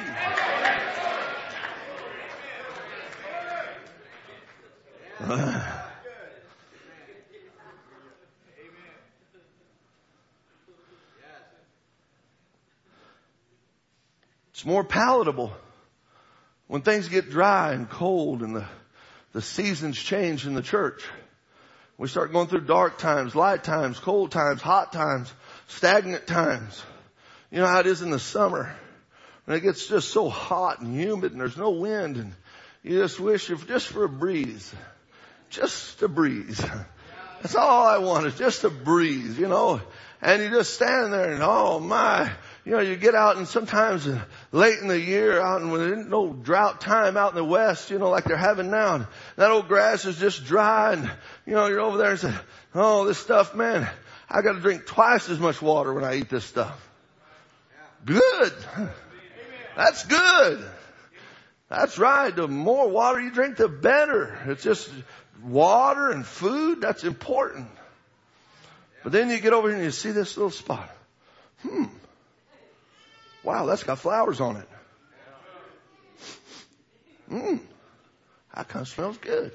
It's more palatable when things get dry and cold and the seasons change in the church. We start going through dark times, light times, cold times, hot times, stagnant times. You know how it is in the summer when it gets just so hot and humid and there's no wind and you just wish just for a breeze. Just a breeze. That's all I want is just a breeze, you know. And you just stand there and oh my, you know, you get out and sometimes late in the year out and when there's no drought time out in the west, you know, like they're having now. And that old grass is just dry and, you know, you're over there and say, oh, this stuff, man, I got to drink twice as much water when I eat this stuff. Good. That's good. That's right. The more water you drink, the better. It's just water and food. That's important. But then you get over here and you see this little spot. Wow, that's got flowers on it. That kind of smells good.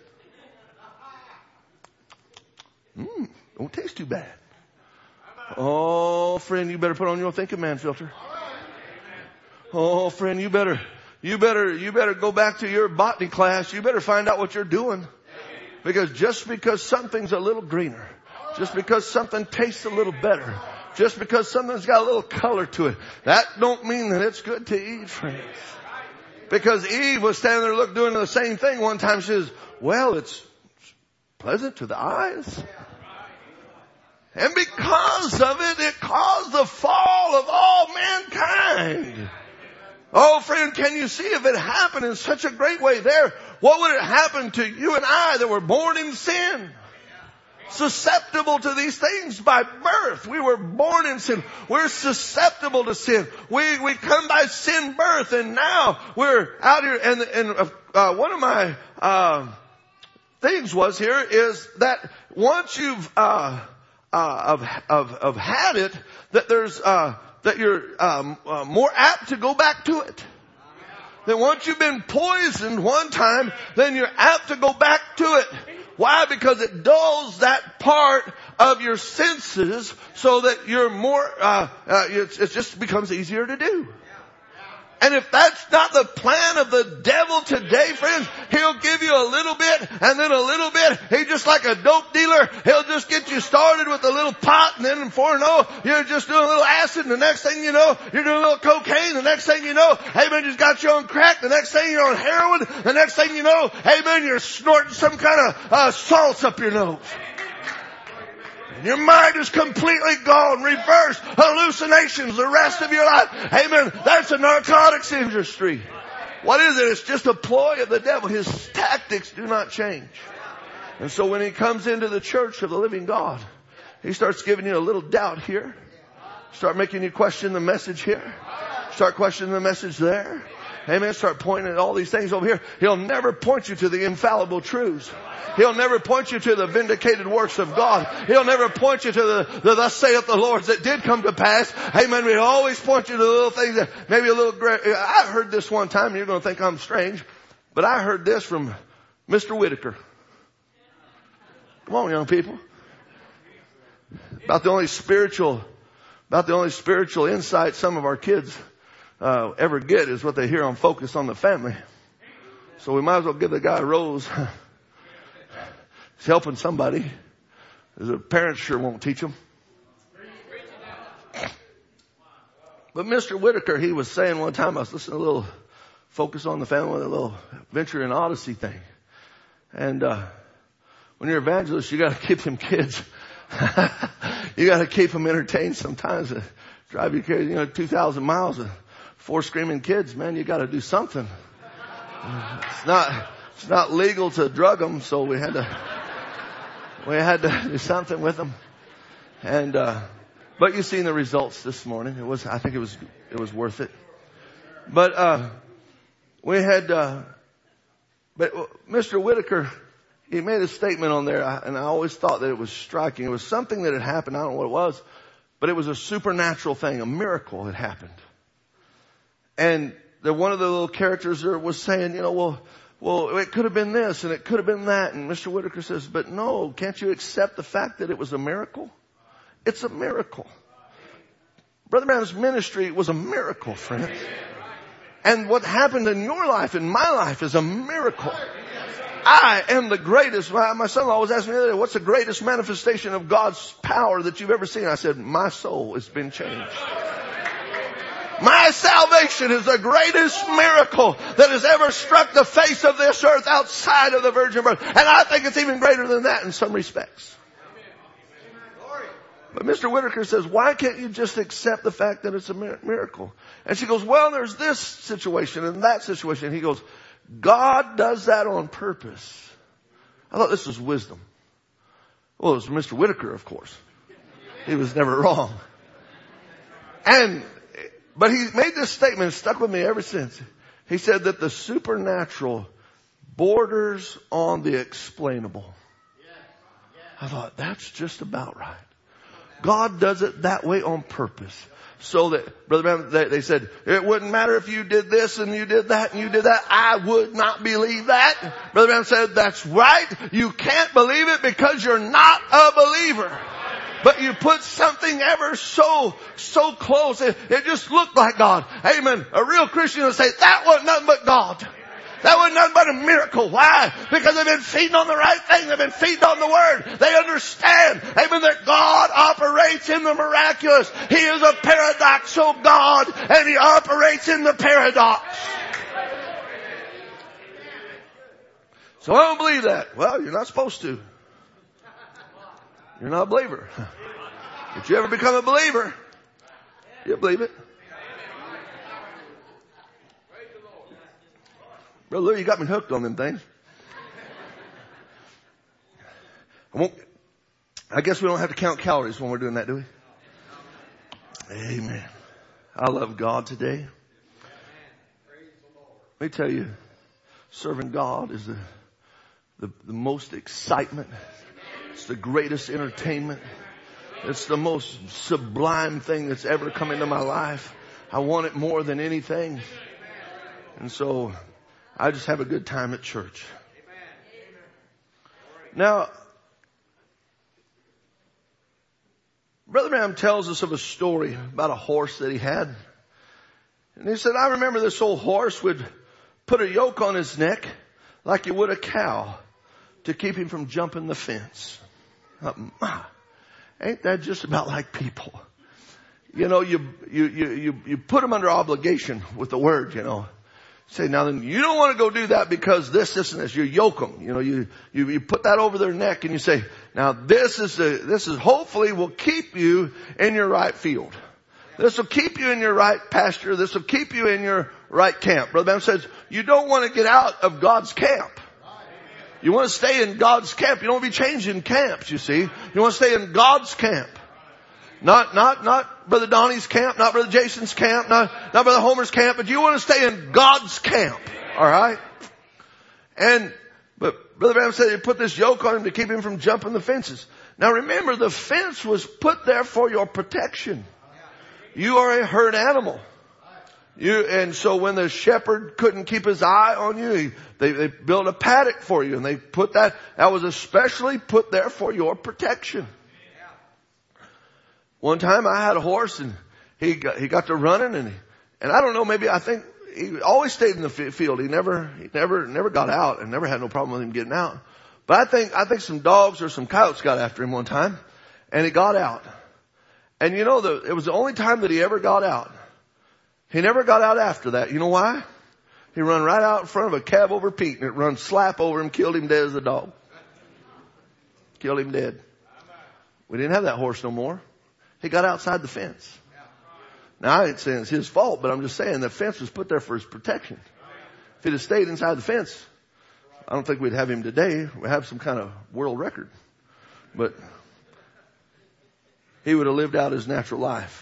Don't taste too bad. Oh, friend, you better put on your thinking man filter. Oh, friend, you better go back to your botany class. You better find out what you're doing. Because just because something's a little greener, just because something tastes a little better, just because something's got a little color to it, that don't mean that it's good to eat, friends. Because Eve was standing there doing the same thing one time. She says, well, it's pleasant to the eyes. And because of it, it caused the fall of all mankind. Oh, friend, can you see if it happened in such a great way there? What would it happen to you and I that were born in sin? Susceptible to these things by birth. We were born in sin. We're susceptible to sin. We come by sin birth, and now we're out here. And one of my things was here is that once you've had it, that you're more apt to go back to it. That once you've been poisoned one time, then you're apt to go back to it. Why? Because it dulls that part of your senses so that you're more, it just becomes easier to do. And if that's not the plan of the devil today, friends, he'll give you a little bit and then a little bit. He's just like a dope dealer. He'll just get you started with a little pot, and then before you know, you're just doing a little acid, and the next thing you know, you're doing a little cocaine. The next thing you know, hey man, just got you on crack. The next thing you're on heroin. The next thing you know, hey man, you're snorting some kind of salts up your nose. Your mind is completely gone, reversed, hallucinations the rest of your life. Amen. That's the narcotics industry. What is it? It's just a ploy of the devil. His tactics do not change. And so when he comes into the church of the living God, he starts giving you a little doubt here. Start making you question the message here. Start questioning the message there. Amen. Start pointing at all these things over here. He'll never point you to the infallible truths. He'll never point you to the vindicated works of God. He'll never point you to the thus saith the Lord that did come to pass. Amen. He'll always point you to the little things that maybe a little I heard this one time, and you're going to think I'm strange, but I heard this from Mr. Whitaker. Come on, young people. About the only spiritual insight some of our kids ever get is what they hear on Focus on the Family. So we might as well give the guy a rose. He's helping somebody. The parents sure won't teach him. But Mr. Whitaker, he was saying one time, I was listening to a little Focus on the Family, a little Venture in Odyssey thing. And when you're an evangelist, you got to keep them kids. You got to keep them entertained sometimes. Drive your kids, 2,000 miles with 4 screaming kids, man. You got to do something. It's not legal to drug them, so we had to do something with them. And but you've seen the results this morning. I think it was worth it. But but Mr. Whitaker, he made a statement on there, and I always thought that it was striking. It was something that had happened. I don't know what it was, but it was a supernatural thing. A miracle had happened. And one of the little characters there was saying, well, it could have been this and it could have been that. And Mr. Whitaker says, but no, can't you accept the fact that it was a miracle? It's a miracle. Brother Branham's ministry was a miracle, friends. And what happened in your life, in my life, is a miracle. I am the greatest. My son-in-law was asking me the other day, what's the greatest manifestation of God's power that you've ever seen? I said, my soul has been changed. My salvation is the greatest miracle that has ever struck the face of this earth outside of the virgin birth. And I think it's even greater than that in some respects. But Mr. Whitaker says, why can't you just accept the fact that it's a miracle? And she goes, well, there's this situation and that situation. He goes, God does that on purpose. I thought this was wisdom. Well, it was Mr. Whitaker, of course. He was never wrong. But he made this statement, stuck with me ever since. He said that the supernatural borders on the explainable. I thought, that's just about right. God does it that way on purpose. So that, Brother Branham, they said, it wouldn't matter if you did this and you did that and you did that. I would not believe that. Brother Branham said, that's right. You can't believe it because you're not a believer. But you put something ever so close. It just looked like God. Amen. A real Christian will say, that was nothing but God. That was nothing but a miracle. Why? Because they've been feeding on the right thing. They've been feeding on the Word. They understand, amen, that God operates in the miraculous. He is a paradoxical God, and He operates in the paradox. So I don't believe that. Well, you're not supposed to. You're not a believer. If you ever become a believer, you'll believe it. Brother Lou, you got me hooked on them things. I guess we don't have to count calories when we're doing that, do we? Amen. I love God today. Let me tell you, serving God is the most excitement. It's the greatest entertainment. It's the most sublime thing that's ever come into my life. I want it more than anything. And so I just have a good time at church. Now, Brother Branham tells us of a story about a horse that he had. And he said, I remember this old horse would put a yoke on his neck like you would a cow to keep him from jumping the fence. Ain't that just about like people? You put them under obligation with the Word, Say, now then, you don't want to go do that because this and this. You yoke them. You put that over their neck and you say, now this is hopefully will keep you in your right field. This will keep you in your right pasture. This will keep you in your right camp. Brother Ben says, you don't want to get out of God's camp. You want to stay in God's camp. You don't want to be changing camps, you see. You want to stay in God's camp. Not Brother Donnie's camp, not Brother Jason's camp, not Brother Homer's camp, but you want to stay in God's camp. Alright? But Brother Branham said he put this yoke on him to keep him from jumping the fences. Now remember, the fence was put there for your protection. You are a herd animal. And so when the shepherd couldn't keep his eye on you, they built a paddock for you, and they put that was especially put there for your protection. One time I had a horse, and he got to running, and I don't know, I think he always stayed in the field. He never got out, and never had no problem with him getting out. But I think some dogs or some coyotes got after him one time, and he got out. And it was the only time that he ever got out. He never got out after that. You know why? He run right out in front of a cab over Pete, and it run slap over him, killed him dead as a dog. Killed him dead. We didn't have that horse no more. He got outside the fence. Now I ain't saying it's his fault, but I'm just saying the fence was put there for his protection. If he'd have stayed inside the fence, I don't think we'd have him today. We'd have some kind of world record. But he would have lived out his natural life.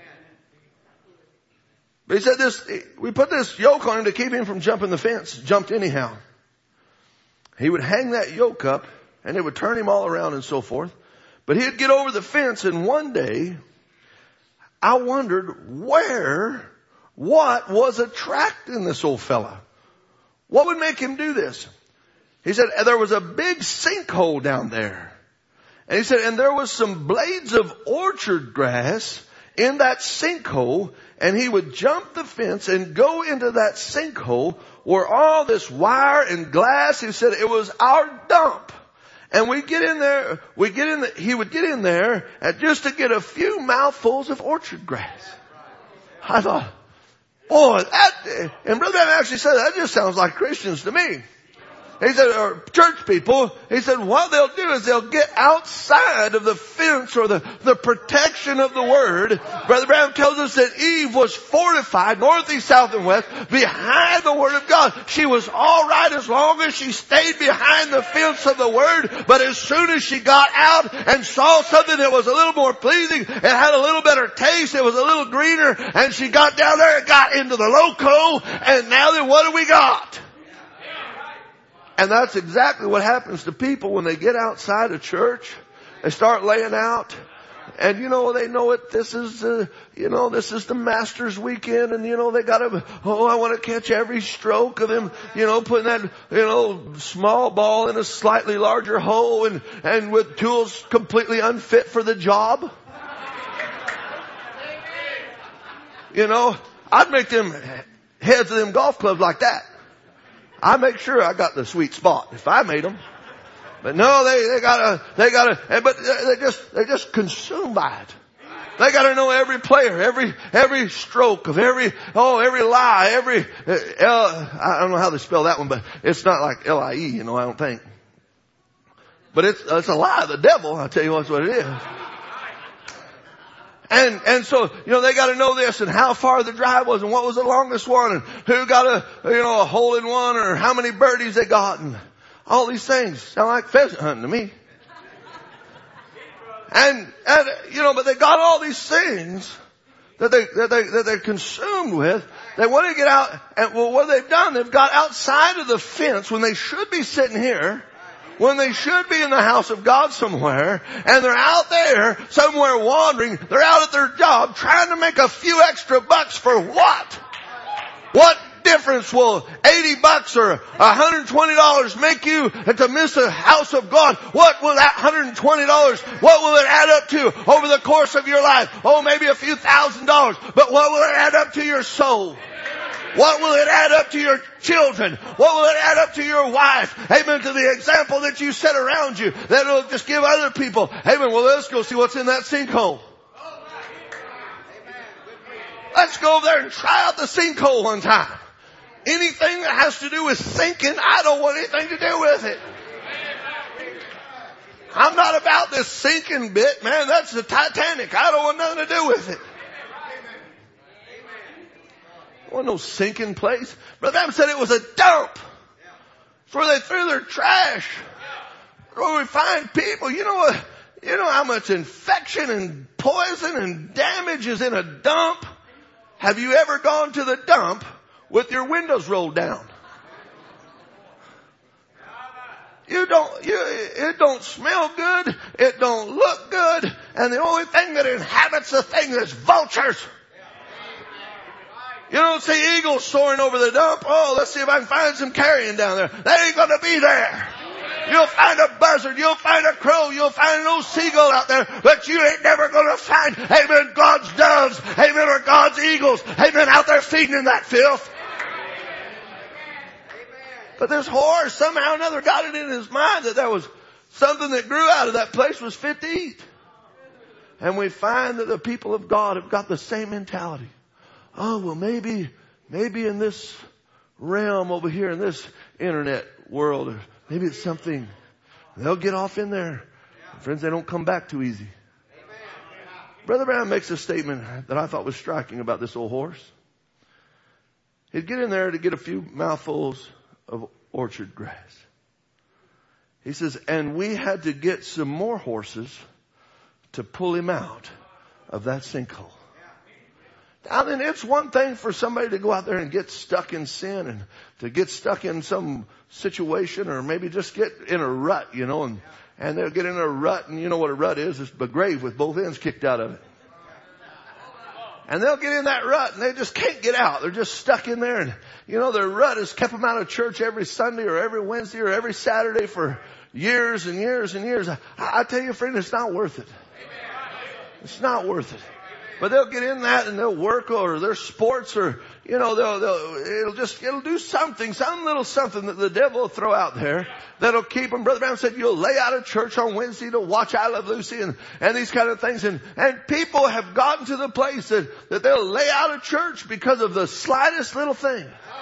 But he said we put this yoke on him to keep him from jumping the fence. Jumped anyhow. He would hang that yoke up, and it would turn him all around and so forth. But he'd get over the fence, and one day, I wondered what was attracting this old fella? What would make him do this? He said, there was a big sinkhole down there. And he said, and there was some blades of orchard grass in that sinkhole, and he would jump the fence and go into that sinkhole where all this wire and glass, he said, it was our dump. And he would get in there and just to get a few mouthfuls of orchard grass. I thought, boy, and Brother Branham actually said that just sounds like Christians to me. He said, or church people, he said, what they'll do is they'll get outside of the fence or the protection of the Word. Brother Branham tells us that Eve was fortified, north, east, south, and west, behind the Word of God. She was alright as long as she stayed behind the fence of the Word, but as soon as she got out and saw something that was a little more pleasing, it had a little better taste, it was a little greener, and she got down there and got into the loco, and now then what do we got? And that's exactly what happens to people when they get outside of church. They start laying out. And they know it. This is the Masters weekend. And they gotta, I want to catch every stroke of him, putting that, small ball in a slightly larger hole and with tools completely unfit for the job. I'd make them heads of them golf clubs like that. I make sure I got the sweet spot if I made them. But no, they gotta, but they're just consumed by it. They gotta know every player, every stroke of every lie, I don't know how they spell that one, but it's not like L-I-E, I don't think. But it's a lie of the devil, I'll tell you what it is. And so, they gotta know this and how far the drive was and what was the longest one and who got a hole in one or how many birdies they got and all these things. Sound like pheasant hunting to me. And but they got all these things that they're consumed with. They want to get out and what they've done, they've got outside of the fence when they should be sitting here. When they should be in the house of God somewhere, and they're out there somewhere wandering, they're out at their job trying to make a few extra bucks for what? What difference will $80 or $120 make you to miss the house of God? What will that $120, what will it add up to over the course of your life? Oh, maybe a few $1,000s, but what will it add up to your soul? What will it add up to your children? What will it add up to your wife? Amen. To the example that you set around you. That will just give other people. Amen. Well, let's go see what's in that sinkhole. Let's go over there and try out the sinkhole one time. Anything that has to do with sinking, I don't want anything to do with it. I'm not about this sinking bit, man. That's the Titanic. I don't want nothing to do with it. There wasn't no sinking place. Brother Adam said it was a dump. It's where they threw their trash. Where we find people. You know what? You know how much infection and poison and damage is in a dump? Have you ever gone to the dump with your windows rolled down? It don't smell good. It don't look good. And the only thing that inhabits the thing is vultures. You don't see eagles soaring over the dump. Oh, let's see if I can find some carrion down there. They ain't gonna be there. You'll find a buzzard, you'll find a crow, you'll find an old seagull out there, but you ain't never gonna find, amen, God's doves, amen, or God's eagles, amen, out there feeding in that filth. But this whore somehow or another got it in his mind that there was something that grew out of that place was fit to eat. And we find that the people of God have got the same mentality. Oh, well, maybe in this realm over here, in this internet world, or maybe it's something. They'll get off in there. Friends, they don't come back too easy. Brother Brown makes a statement that I thought was striking about this old horse. He'd get in there to get a few mouthfuls of orchard grass. He says, and we had to get some more horses to pull him out of that sinkhole. Now then, it's one thing for somebody to go out there and get stuck in sin and to get stuck in some situation or maybe just get in a rut, you know, and they'll get in a rut, and you know what a rut is? It's a grave with both ends kicked out of it. And they'll get in that rut and they just can't get out. They're just stuck in there, and you know, their rut has kept them out of church every Sunday or every Wednesday or every Saturday for years and years and years. I tell you, friend, it's not worth it. It's not worth it. But they'll get in that and they'll work, or their sports, or, you know, it'll do something, some little something that the devil will throw out there that'll keep them. Brother Brown said, you'll lay out of church on Wednesday to watch I Love Lucy and these kind of things. And people have gotten to the place that they'll lay out of church because of the slightest little thing.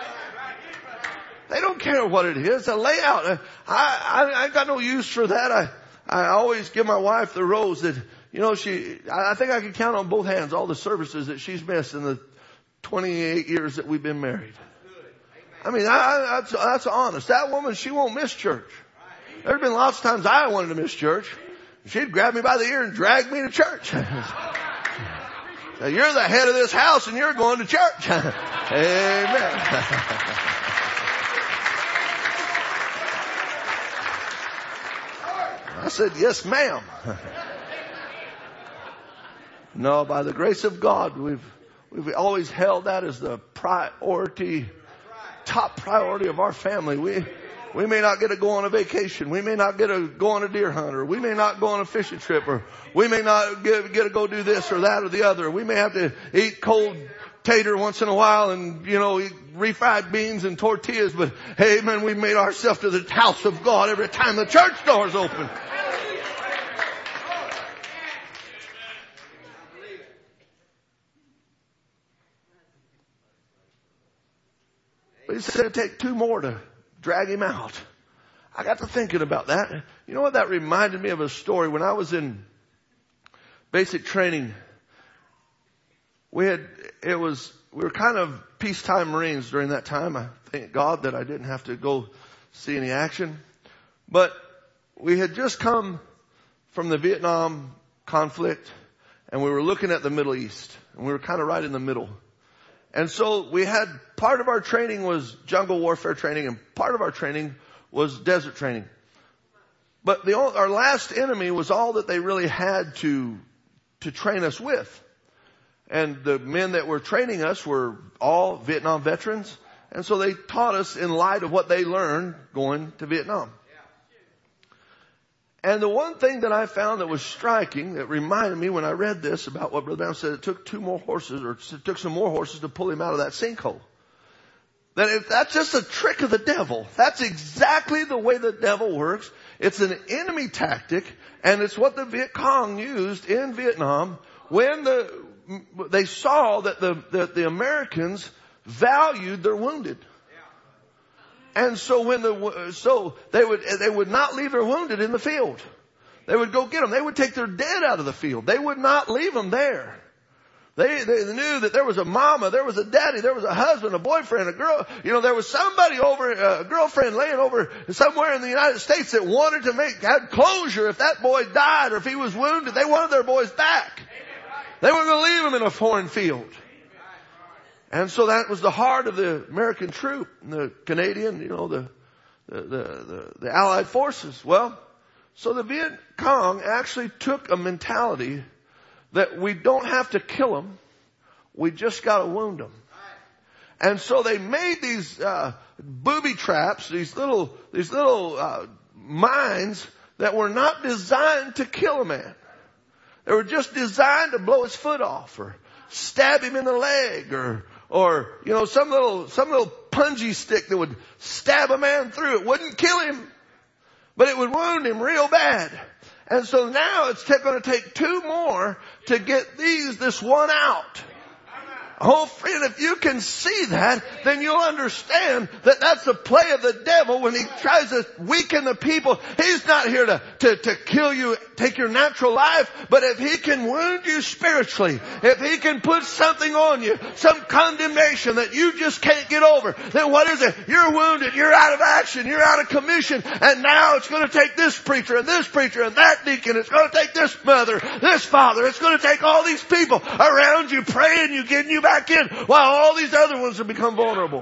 They don't care what it is. They'll lay out. I got no use for that. I always give my wife the rose that, you know, I think I can count on both hands all the services that she's missed in the 28 years that we've been married. I mean, that's honest. That woman, she won't miss church. There's been lots of times I wanted to miss church. She'd grab me by the ear and drag me to church. Now, you're the head of this house and you're going to church. Amen. I said, yes, ma'am. No, by the grace of God, we've always held that as the priority, top priority of our family. We may not get to go on a vacation. We may not get to go on a deer hunt, or we may not go on a fishing trip, or we may not get to go do this or that or the other. We may have to eat cold tater once in a while and, you know, eat refried beans and tortillas. But, hey, man, we've made ourselves to the house of God every time the church doors open. But he said it'd take two more to drag him out. I got to thinking about that. You know what? That reminded me of a story. When I was in basic training, we were kind of peacetime Marines during that time. I thank God that I didn't have to go see any action. But we had just come from the Vietnam conflict, and we were looking at the Middle East, and we were kind of right in the middle. And so we had, part of our training was jungle warfare training, and part of our training was desert training. But our last enemy was all that they really had to train us with. And the men that were training us were all Vietnam veterans. And so they taught us in light of what they learned going to Vietnam. And the one thing that I found that was striking, that reminded me when I read this about what Brother Brown said, it took some more horses to pull him out of that sinkhole. That if that's just a trick of the devil, that's exactly the way the devil works. It's an enemy tactic, and it's what the Viet Cong used in Vietnam when they saw that the Americans valued their wounded. And so they would not leave their wounded in the field. They would go get them. They would take their dead out of the field. They would not leave them there. They knew that there was a mama, there was a daddy, there was a husband, a boyfriend, a girl. There was somebody over, a girlfriend laying over somewhere in the United States that wanted to had closure if that boy died or if he was wounded. They wanted their boys back. They weren't going to leave him in a foreign field. And so that was the heart of the American troop, the Canadian, the Allied forces. Well, so the Viet Cong actually took a mentality that we don't have to kill them. We just got to wound them. And so they made these booby traps, these little mines that were not designed to kill a man. They were just designed to blow his foot off or stab him in the leg or some little punji stick that would stab a man through. It wouldn't kill him, but it would wound him real bad. And so now it's going to take 2 more to get this one out. Oh, friend, if you can see that, then you'll understand that that's the play of the devil when he tries to weaken the people. He's not here to kill you, take your natural life, but if he can wound you spiritually, if he can put something on you, some condemnation that you just can't get over, then what is it? You're wounded, you're out of action, you're out of commission, and now it's going to take this preacher and that deacon, it's going to take this mother, this father, it's going to take all these people around you praying you, getting you back in, while all these other ones have become vulnerable.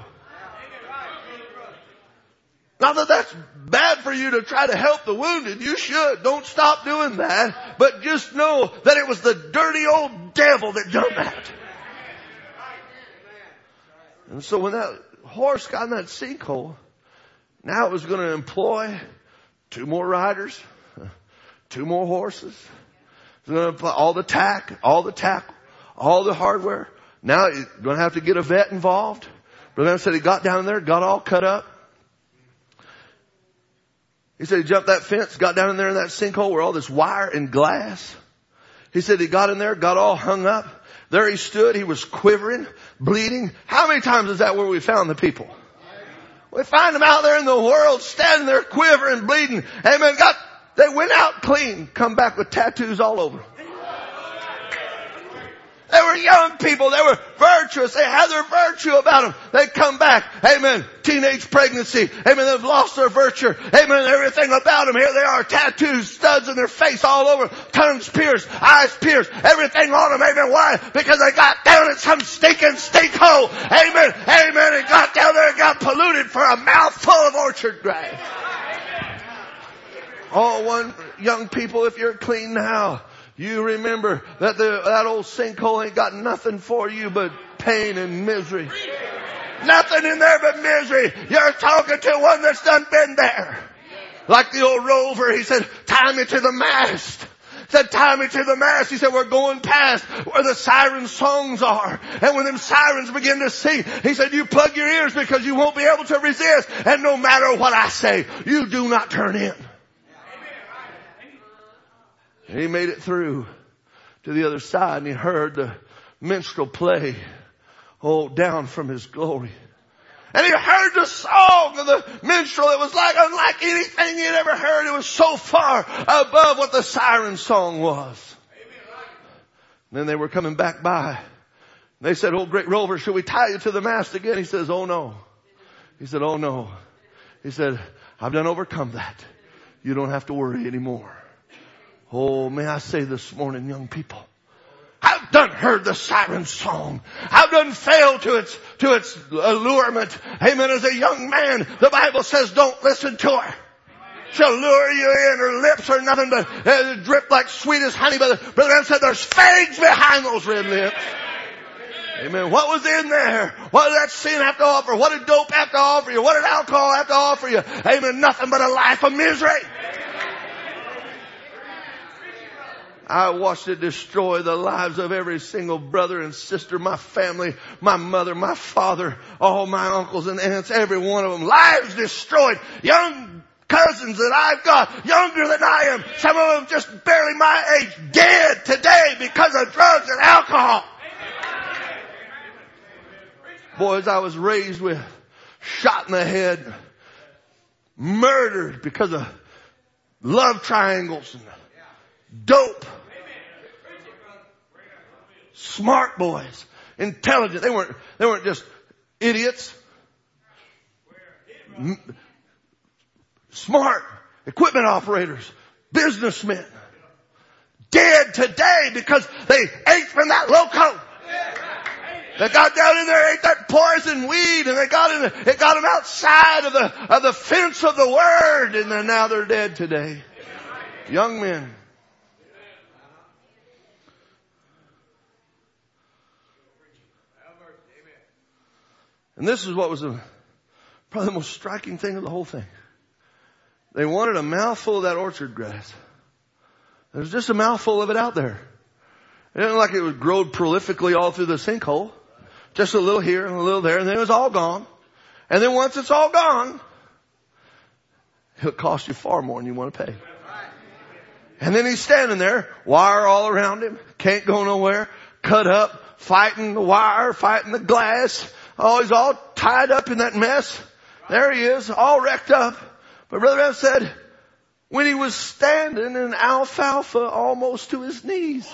Not that that's bad for you to try to help the wounded. You should. Don't stop doing that. But just know that it was the dirty old devil that done that. And so when that horse got in that sinkhole, now it was going to employ 2 more riders, 2 more horses. It's going to employ all the tackle, all the hardware. Now you're going to have to get a vet involved. Brother Branham said he got down there, got all cut up. He said he jumped that fence, got down in there in that sinkhole where all this wire and glass. He said he got in there, got all hung up. There he stood. He was quivering, bleeding. How many times is that where we found the people? We find them out there in the world, standing there quivering, bleeding. Amen. They went out clean, come back with tattoos all over them. They were young people. They were virtuous. They had their virtue about them. They come back. Amen. Teenage pregnancy. Amen. They've lost their virtue. Amen. Everything about them. Here they are. Tattoos, studs in their face all over. Tongues pierced. Eyes pierced. Everything on them. Amen. Why? Because they got down in some stinking stink hole. Amen. Amen. And got down there and got polluted for a mouthful of orchard grass. Oh, one young people, if you're clean now, you remember that that old sinkhole ain't got nothing for you but pain and misery. Nothing in there but misery. You're talking to one that's done been there. Like the old rover, he said, tie me to the mast. He said, tie me to the mast. He said, we're going past where the siren songs are. And when them sirens begin to sing, he said, you plug your ears because you won't be able to resist. And no matter what I say, you do not turn in. And he made it through to the other side and he heard the minstrel play, down from his glory. And he heard the song of the minstrel. It was unlike anything he had ever heard. It was so far above what the siren song was. And then they were coming back by. They said, oh, great rover, should we tie you to the mast again? He says, oh no. He said, oh no. He said, I've done overcome that. You don't have to worry anymore. Oh, may I say this morning, young people, I've done heard the siren song. I've done failed to its allurement. Amen. As a young man, the Bible says don't listen to her. She'll lure you in. Her lips are nothing but drip like sweetest honey. But Brother Branham said there's fangs behind those red lips. Amen. What was in there? What did that sin have to offer? What did dope have to offer you? What did alcohol have to offer you? Amen. Nothing but a life of misery. I watched it destroy the lives of every single brother and sister, my family, my mother, my father, all my uncles and aunts, every one of them. Lives destroyed. Young cousins that I've got, younger than I am, some of them just barely my age, dead today because of drugs and alcohol. Boys I was raised with, shot in the head, murdered because of love triangles and dope. Smart boys. Intelligent. They weren't just idiots. Smart equipment operators. Businessmen. Dead today because they ate from that loco. They got down in there, ate that poison weed, and it got them outside of the fence of the Word, and then now they're dead today. Young men. And this is what was probably the most striking thing of the whole thing. They wanted a mouthful of that orchard grass. There was just a mouthful of it out there. It wasn't like it was growed prolifically all through the sinkhole. Just a little here and a little there, and then it was all gone. And then once it's all gone, it'll cost you far more than you want to pay. And then he's standing there, wire all around him, can't go nowhere, cut up, fighting the wire, fighting the glass. Oh, he's all tied up in that mess. There he is, all wrecked up. But Brother Branham said, when he was standing in alfalfa almost to his knees,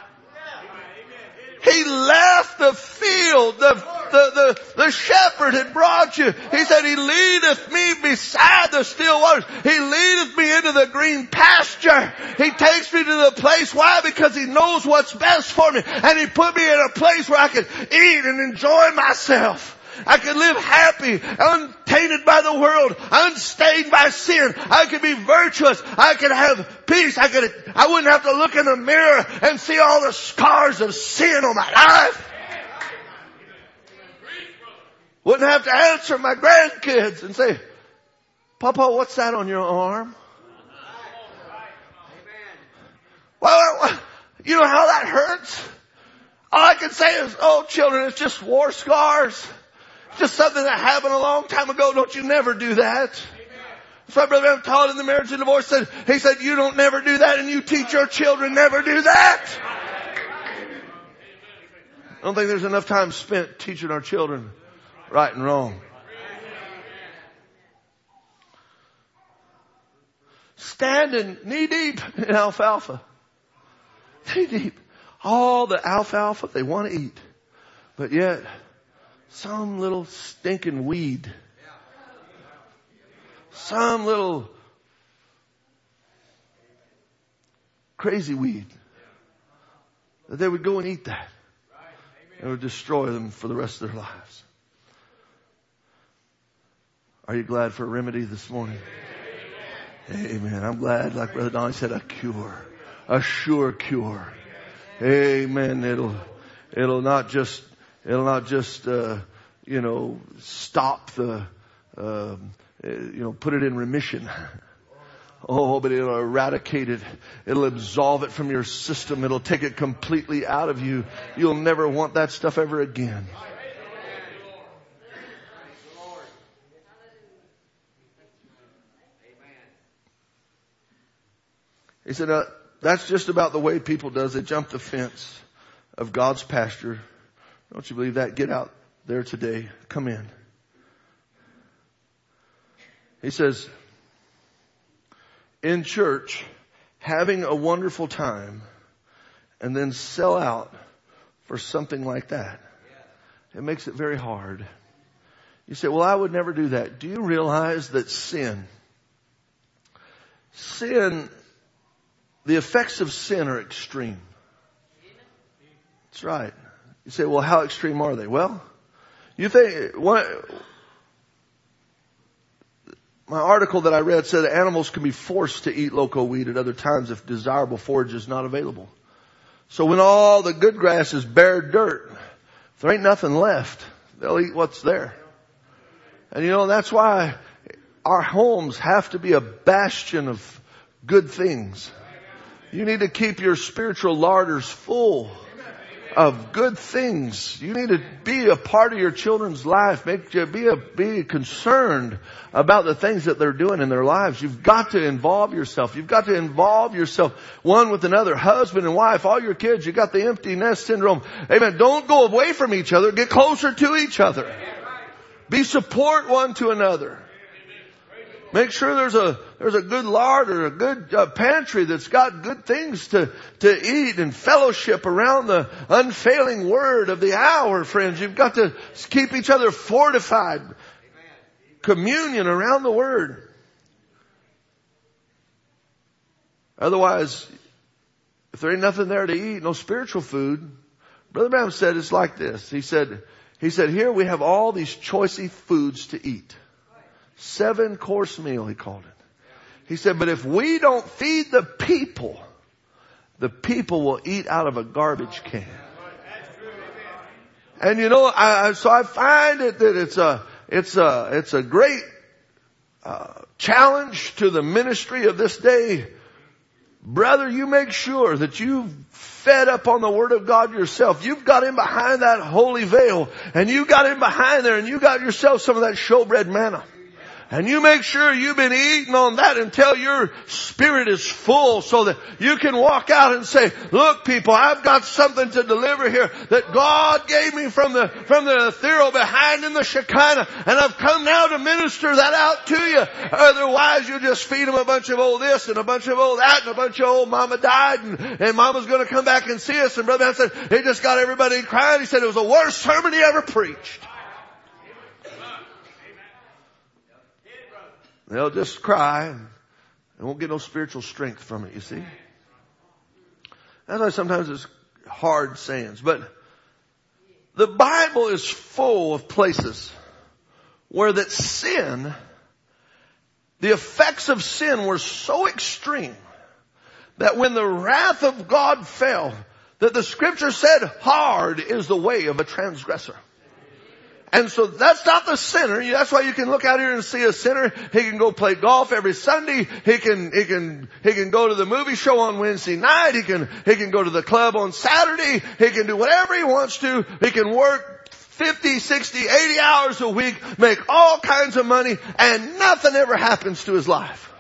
he left the field. The shepherd had brought you. He said, he leadeth me beside the still waters. He leadeth me into the green pasture. He takes me to the place. Why? Because he knows what's best for me. And he put me in a place where I could eat and enjoy myself. I could live happy, untainted by the world, unstained by sin. I could be virtuous. I could have peace. I wouldn't have to look in the mirror and see all the scars of sin on my life. Wouldn't have to answer my grandkids and say, Papa, what's that on your arm? Well, you know how that hurts? All I can say is, oh, children, it's just war scars. Just something that happened a long time ago. Don't you never do that. That's why Brother Branham taught in the marriage and divorce. He said, you don't never do that, and you teach your children never do that. I don't think there's enough time spent teaching our children right and wrong. Standing knee deep in alfalfa. Knee deep. All the alfalfa they want to eat. But yet, some little stinking weed. Some little crazy weed. That they would go and eat that. It would destroy them for the rest of their lives. Are you glad for a remedy this morning? Amen. I'm glad, like Brother Donnie said, a cure. A sure cure. Amen. It'll not just stop the, put it in remission. Oh, but it'll eradicate it. It'll absolve it from your system. It'll take it completely out of you. You'll never want that stuff ever again. He said, that's just about the way people does. They jump the fence of God's pasture. Don't you believe that? Get out there today. Come in. He says, in church, having a wonderful time and then sell out for something like that. It makes it very hard. You say, well, I would never do that. Do you realize that sin, the effects of sin are extreme? That's right. You say, well, how extreme are they? Well, you think, my article that I read said that animals can be forced to eat loco weed at other times if desirable forage is not available. So when all the good grass is bare dirt, if there ain't nothing left, they'll eat what's there. And that's why our homes have to be a bastion of good things. You need to keep your spiritual larders full of good things. You need to be a part of your children's life. Be concerned about the things that they're doing in their lives. You've got to involve yourself. You've got to involve yourself one with another, husband and wife, all your kids. You got the empty nest syndrome. Amen. Don't go away from each other. Get closer to each other. Be support one to another. Make sure there's a good larder, a good pantry that's got good things to eat and fellowship around the unfailing word of the hour, friends. You've got to keep each other fortified. Communion around the word. Otherwise, if there ain't nothing there to eat, no spiritual food, Brother Branham said it's like this. He said, here we have all these choicey foods to eat. 7-course meal, he called it. He said, but if we don't feed the people will eat out of a garbage can. And you know, so I find it that it's a great challenge to the ministry of this day. Brother, you make sure that you've fed up on the Word of God yourself. You've got in behind that holy veil, and you got in behind there, and you got yourself some of that showbread manna. And you make sure you've been eating on that until your spirit is full so that you can walk out and say, look people, I've got something to deliver here that God gave me from the ethereal behind in the Shekinah, and I've come now to minister that out to you. Otherwise you just feed them a bunch of old this and a bunch of old that and a bunch of old mama died and mama's going to come back and see us. And Brother Branham said, he just got everybody crying. He said it was the worst sermon he ever preached. They'll just cry and won't get no spiritual strength from it, you see. That's why sometimes it's hard sayings. But the Bible is full of places where that sin, the effects of sin were so extreme that when the wrath of God fell, that the scripture said, hard is the way of a transgressor. And so that's not the sinner. That's why you can look out here and see a sinner. He can go play golf every Sunday. He can go to the movie show on Wednesday night. He can go to the club on Saturday. He can do whatever he wants to. He can work 50, 60, 80 hours a week, make all kinds of money, and nothing ever happens to his life.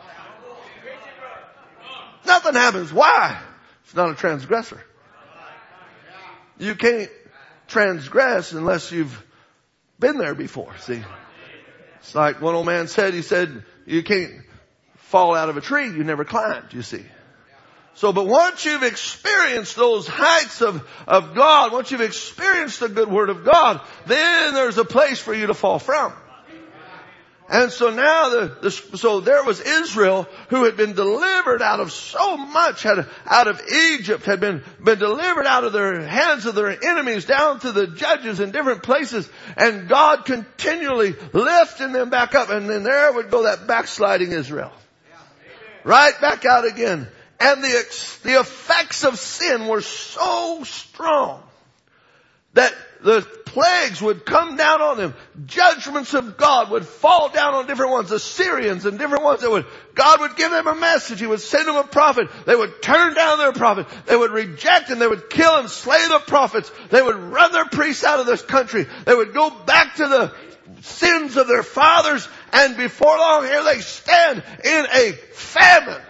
Nothing happens. Why? It's not a transgressor. You can't transgress unless you've been there before, see. It's like one old man said, he said, you can't fall out of a tree you never climbed, you see. So, but once you've experienced those heights of God, once you've experienced the good word of God, then there's a place for you to fall from. And so now so there was Israel who had been delivered out of so much, out of Egypt, had been delivered out of their hands of their enemies down to the judges in different places, and God continually lifting them back up, and then there would go that backsliding Israel. Right back out again. And the effects of sin were so strong that the plagues would come down on them. Judgments of God would fall down on different ones. The Syrians and different ones God would give them a message. He would send them a prophet. They would turn down their prophet. They would reject and they would kill and slay the prophets. They would run their priests out of this country. They would go back to the sins of their fathers, and before long here they stand in a famine.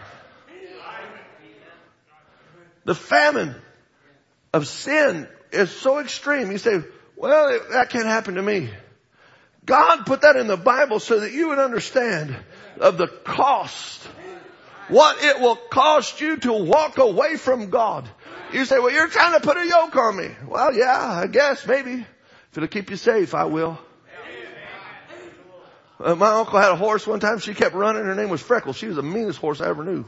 The famine of sin is so extreme. You say, well, that can't happen to me. God put that in the Bible so that you would understand of the cost. What it will cost you to walk away from God. You say, well, you're trying to put a yoke on me. Well, yeah, I guess, maybe. If it'll keep you safe, I will. My uncle had a horse one time. She kept running. Her name was Freckles. She was the meanest horse I ever knew.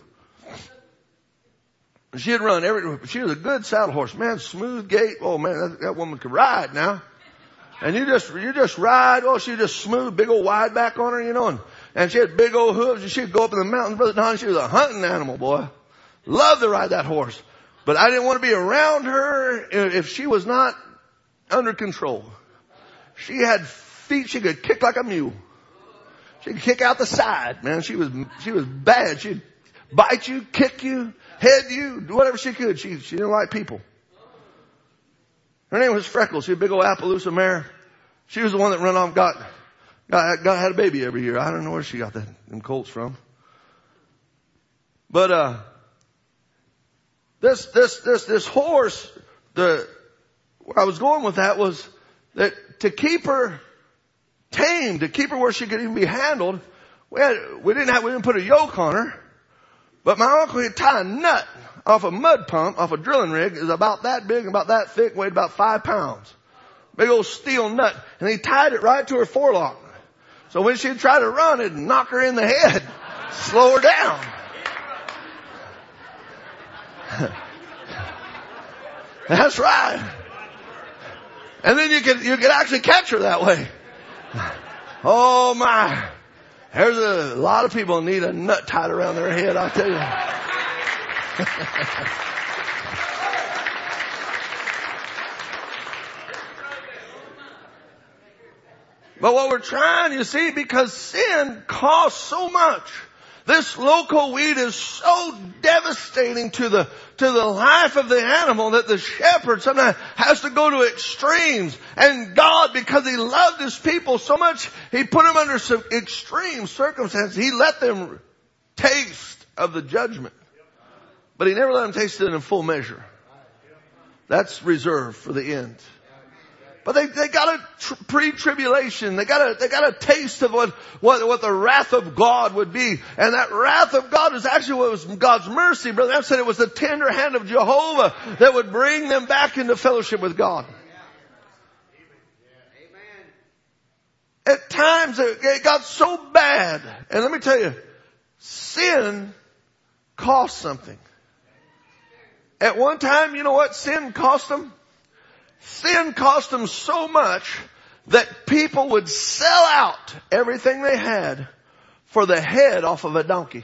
She'd run she was a good saddle horse. Man, smooth gait. Oh man, that woman could ride now. And you just ride. Oh, she just smooth, big old wide back on her, you know, and she had big old hooves, and she'd go up in the mountains. Brother Don, she was a hunting animal, boy. Loved to ride that horse. But I didn't want to be around her if she was not under control. She had feet, she could kick like a mule. She could kick out the side, man. She was bad. She'd bite you, kick you, head you, do whatever she could. She didn't like people. Her name was Freckles. She had a big old Appaloosa mare. She was the one that run off, had a baby every year. I don't know where she got them colts from. But, this horse, where I was going with that was that to keep her tamed, to keep her where she could even be handled, we didn't put a yoke on her, but my uncle had tied a nut off a mud pump, off a drilling rig. It was about that big, about that thick, weighed about 5 pounds. Big old steel nut. And he tied it right to her forelock. So when she'd try to run, it'd knock her in the head, slow her down. That's right. And then you could actually catch her that way. Oh my. There's a lot of people need a nut tied around their head, I'll tell you. But what we're trying, you see, because sin costs so much. This local weed is so devastating to the life of the animal that the shepherd sometimes has to go to extremes. And God, because He loved His people so much, He put them under some extreme circumstances. He let them taste of the judgment. But He never let them taste it in full measure. That's reserved for the end. But they got a pre-tribulation. They got a taste of what the wrath of God would be. And that wrath of God is actually what was God's mercy. Brother F said it was the tender hand of Jehovah that would bring them back into fellowship with God. At times it got so bad. And let me tell you, sin cost something. At one time, you know what sin cost them? Sin cost them so much that people would sell out everything they had for the head off of a donkey.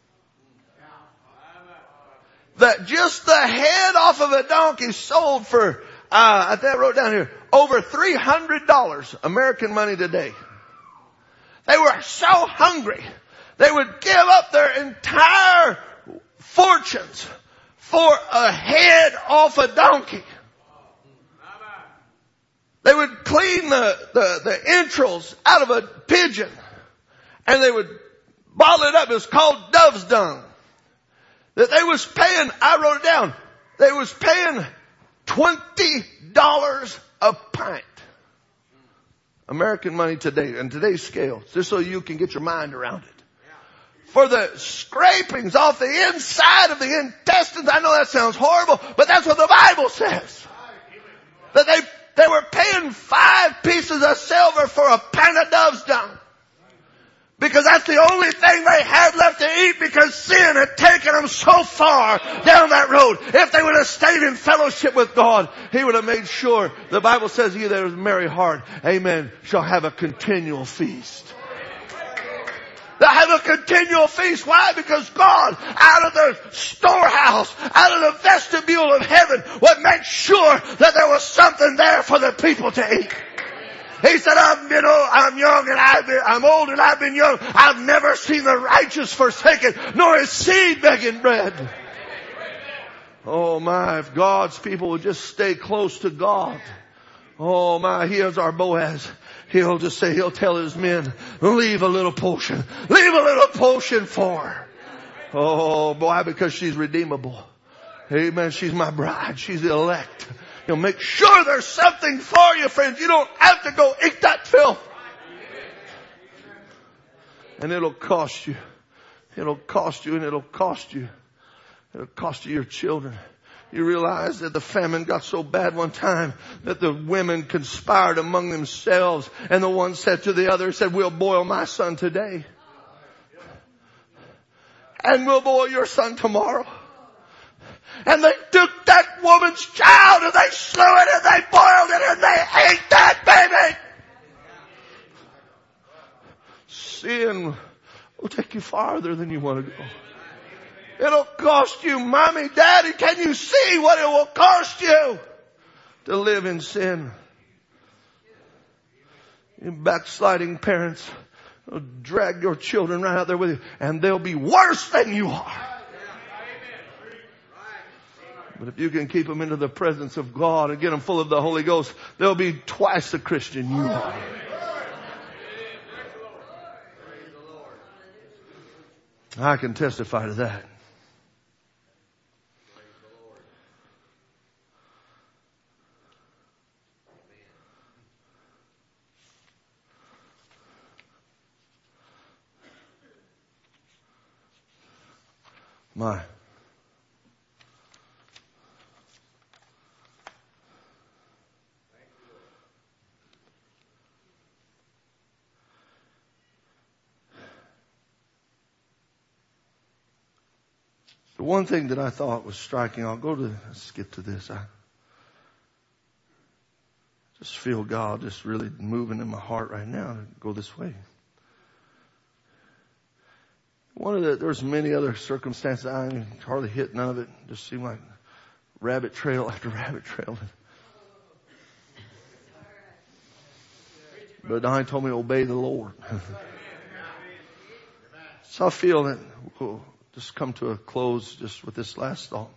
That just the head off of a donkey sold for, I think I wrote down here, over $300 American money today. They were so hungry. They would give up their entire fortunes for a head off a donkey. They would clean the entrails out of a pigeon and they would bottle it up. It was called dove's dung. That they was paying, I wrote it down, they was paying $20 a pint. American money today, in today's scale, just so you can get your mind around it. For the scrapings off the inside of the intestines. I know that sounds horrible, but that's what the Bible says. That they were paying 5 pieces of silver for a pint of dove's dung. Because that's the only thing they had left to eat, because sin had taken them so far down that road. If they would have stayed in fellowship with God, He would have made sure. The Bible says, "He that is merry heart, amen, shall have a continual feast." They have a continual feast. Why? Because God, out of the storehouse, out of the vestibule of heaven, would make sure that there was something there for the people to eat. He said, I'm young and I'm old and I've been young. I've never seen the righteous forsaken, nor his seed begging bread. Oh my, if God's people would just stay close to God. Oh my, He is our Boaz. He'll just say, He'll tell His men, leave a little portion. Leave a little portion for her. Oh boy, because she's redeemable. Amen. She's my bride. She's the elect. He'll make sure there's something for you, friends. You don't have to go eat that filth. And it'll cost you. It'll cost you and it'll cost you. It'll cost you your children. You realize that the famine got so bad one time that the women conspired among themselves, and the one said to the other, said, "We'll boil my son today. And we'll boil your son tomorrow." And they took that woman's child and they slew it and they boiled it and they ate that baby. Sin will take you farther than you want to go. It'll cost you, mommy, daddy. Can you see what it will cost you to live in sin? You backsliding parents will drag your children right out there with you, and they'll be worse than you are. But if you can keep them into the presence of God and get them full of the Holy Ghost, they'll be twice the Christian you are. I can testify to that. My. The one thing that I thought was striking, let's skip to this. I just feel God just really moving in my heart right now to go this way. There's many other circumstances. I hardly hit none of it. Just seemed like rabbit trail after rabbit trail. But Donnie told me to obey the Lord. So I feel that we'll just come to a close just with this last thought.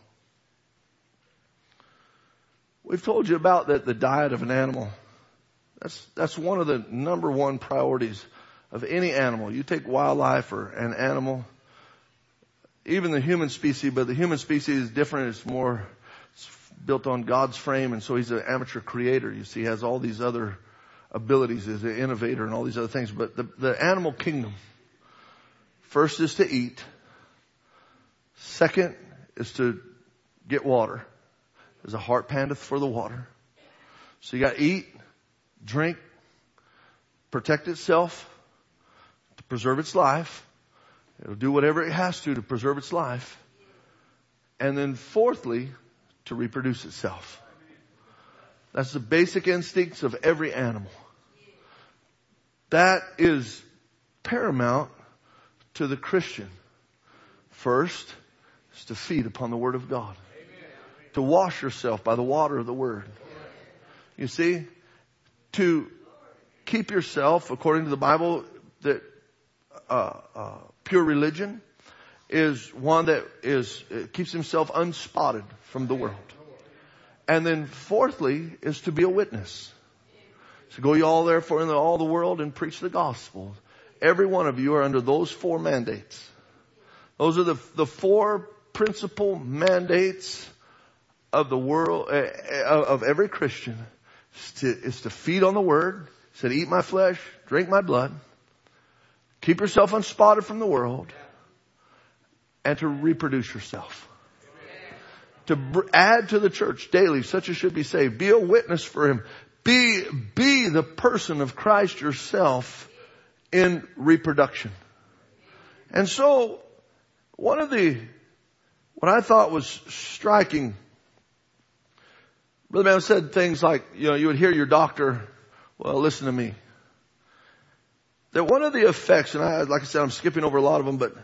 We've told you about the diet of an animal. That's one of the number one priorities of any animal. You take wildlife or an animal, even the human species, but the human species is different. It's built on God's frame, and so he's an amateur creator. You see, he has all these other abilities as an innovator and all these other things. But the animal kingdom, first is to eat. Second is to get water. As a hart panteth for the water. So you got to eat, drink, protect itself, to preserve its life. It'll do whatever it has to preserve its life. And then fourthly, to reproduce itself. That's the basic instincts of every animal. That is paramount to the Christian. First is to feed upon the Word of God. To wash yourself by the water of the Word. You see, to keep yourself, according to the Bible, that pure religion is one that keeps himself unspotted from the world. And then fourthly is to be a witness. So go ye all therefore into all the world and preach the gospel. Every one of you are under those 4 mandates. Those are the 4 principal mandates of the world, of every Christian, is to feed on the Word. He said, eat my flesh, drink my blood, keep yourself unspotted from the world, and to reproduce yourself. To add to the church daily, such as should be saved. Be a witness for Him. Be the person of Christ yourself in reproduction. And so, what I thought was striking, Brother Branham said things like, you would hear your doctor, well, listen to me. That one of the effects, and like I said, I'm skipping over a lot of them, but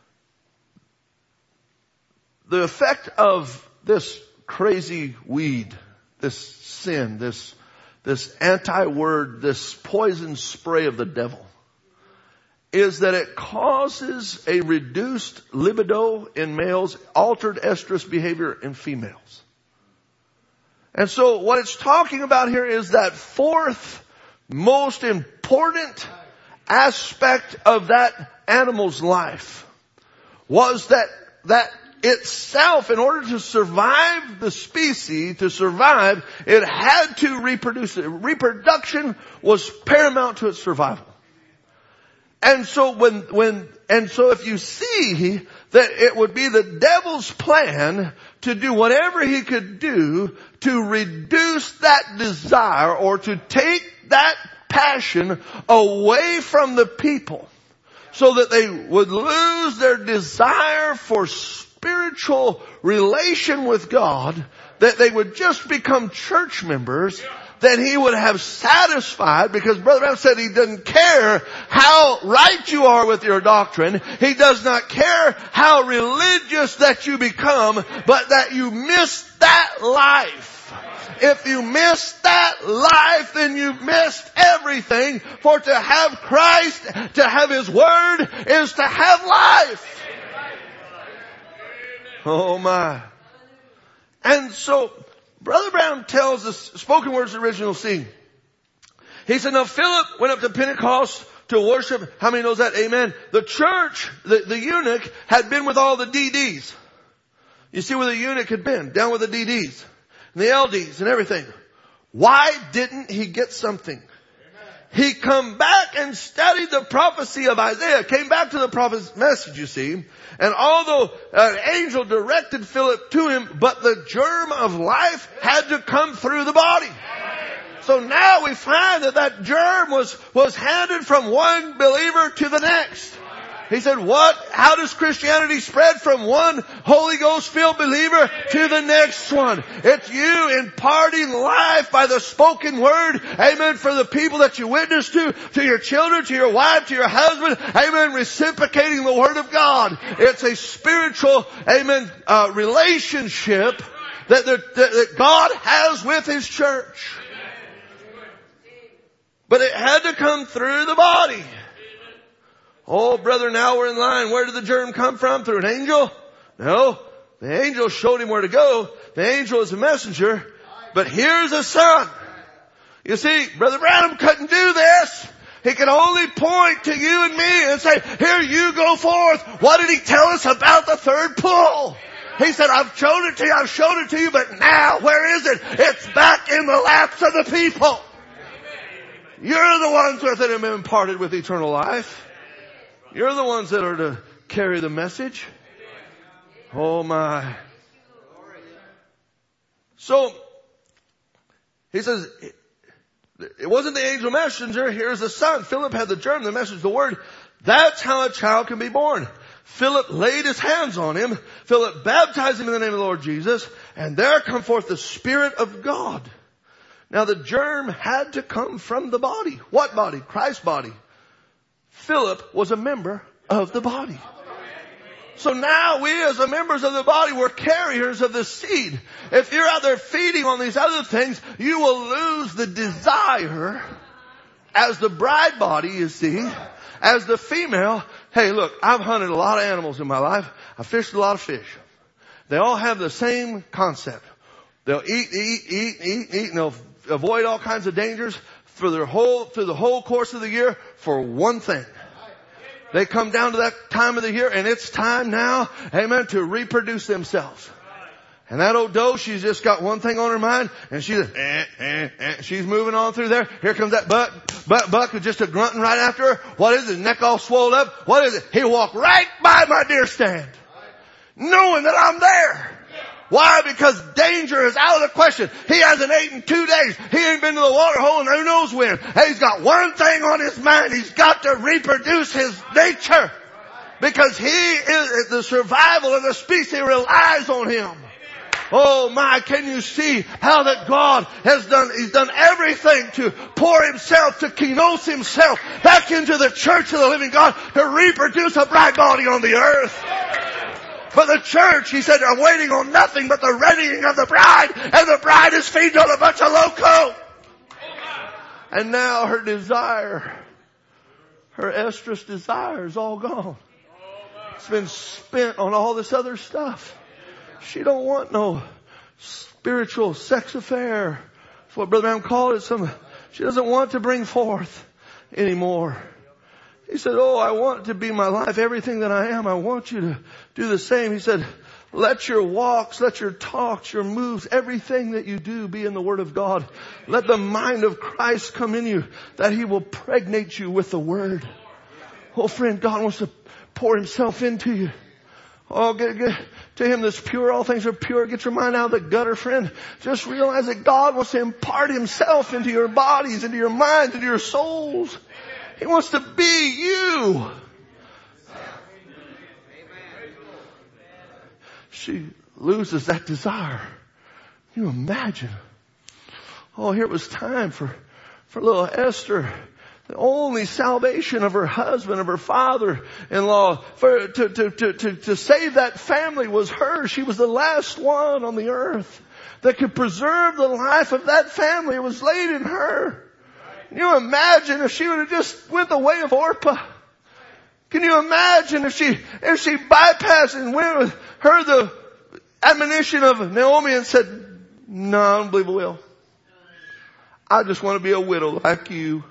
the effect of this crazy weed, this sin, this anti-word, this poison spray of the devil, is that it causes a reduced libido in males, altered estrous behavior in females. And so what it's talking about here is that 4th most important aspect of that animal's life was that itself, in order to survive the species, it had to reproduce. Reproduction was paramount to its survival. And so if you see that it would be the devil's plan to do whatever he could do to reduce that desire or to take that passion away from the people so that they would lose their desire for spiritual relation with God, that they would just become church members, then he would have satisfied, because Brother Branham said he doesn't care how right you are with your doctrine. He does not care how religious that you become, but that you miss that life. If you miss that life, then you've missed everything. For to have Christ, to have His Word, is to have life. Oh my. And so, Brother Brown tells us, Spoken Word's original scene. He said, now Philip went up to Pentecost to worship. How many knows that? Amen. The church, the eunuch, had been with all the DDs. You see where the eunuch had been? Down with the DDs. And the LDs and everything. Why didn't he get something? he come back and studied the prophecy of Isaiah, came back to the prophet's message, you see. And although an angel directed Philip to him, but the germ of life had to come through the body. So now we find that germ was handed from one believer to the next. He said, how does Christianity spread from one Holy Ghost filled believer to the next one? It's you imparting life by the spoken word. Amen. For the people that you witness to your children, to your wife, to your husband. Amen. Reciprocating the word of God. It's a spiritual, amen, relationship that God has with His church. But it had to come through the body. Oh, brother, now we're in line. Where did the germ come from? Through an angel? No. The angel showed him where to go. The angel is a messenger. But here's a son. You see, Brother Branham couldn't do this. He could only point to you and me and say, here, you go forth. What did he tell us about the third pull? He said, I've shown it to you, but now, where is it? It's back in the laps of the people. You're the ones with it and been imparted with eternal life. You're the ones that are to carry the message. Oh my. So, he says, it wasn't the angel messenger, here's the son. Philip had the germ, the message, the word. That's how a child can be born. Philip laid his hands on him. Philip baptized him in the name of the Lord Jesus. And there come forth the Spirit of God. Now the germ had to come from the body. What body? Christ's body. Philip was a member of the body. So now we as the members of the body, we're carriers of the seed. If you're out there feeding on these other things, you will lose the desire as the bride body, you see, as the female. Hey, look, I've hunted a lot of animals in my life. I fished a lot of fish. They all have the same concept. They'll eat, and they'll avoid all kinds of dangers through the whole course of the year for one thing. They come down to that time of the year and it's time now, amen, to reproduce themselves. And that old doe, she's just got one thing on her mind and she's moving on through there. Here comes that buck who's just a grunting right after her. What is it? Neck all swelled up? What is it? He walked right by my deer stand, knowing that I'm there. Why? Because danger is out of the question. He hasn't ate in 2 days. He ain't been to the water hole and who knows when. Hey, he's got one thing on his mind. He's got to reproduce his nature. Because he is the survival of the species relies on him. Oh my, can you see how that God has done, He's done everything to pour Himself, to kenos Himself back into the church of the living God to reproduce a bride body on the earth. But the church, He said, I'm waiting on nothing but the readying of the bride, and the bride is feeding on a bunch of loco. And now her desire, her estrus desire is all gone. It's been spent on all this other stuff. She don't want no spiritual sex affair. That's what Brother Branham called it. She doesn't want to bring forth anymore. He said, oh, I want it to be my life. Everything that I am, I want you to do the same. He said, let your walks, let your talks, your moves, everything that you do be in the Word of God. Let the mind of Christ come in you, that He will pregnate you with the Word. Oh, friend, God wants to pour Himself into you. Oh, get to Him that's pure. All things are pure. Get your mind out of the gutter, friend. Just realize that God wants to impart Himself into your bodies, into your minds, into your souls. He wants to be you. She loses that desire. Can you imagine? Oh, here it was time for little Esther. The only salvation of her husband, of her father-in-law, to save that family was her. She was the last one on the earth that could preserve the life of that family. It was laid in her. Can you imagine if she would have just went the way of Orpah? Can you imagine if she bypassed and went with her the admonition of Naomi and said, no, I don't believe I will. I just want to be a widow like you.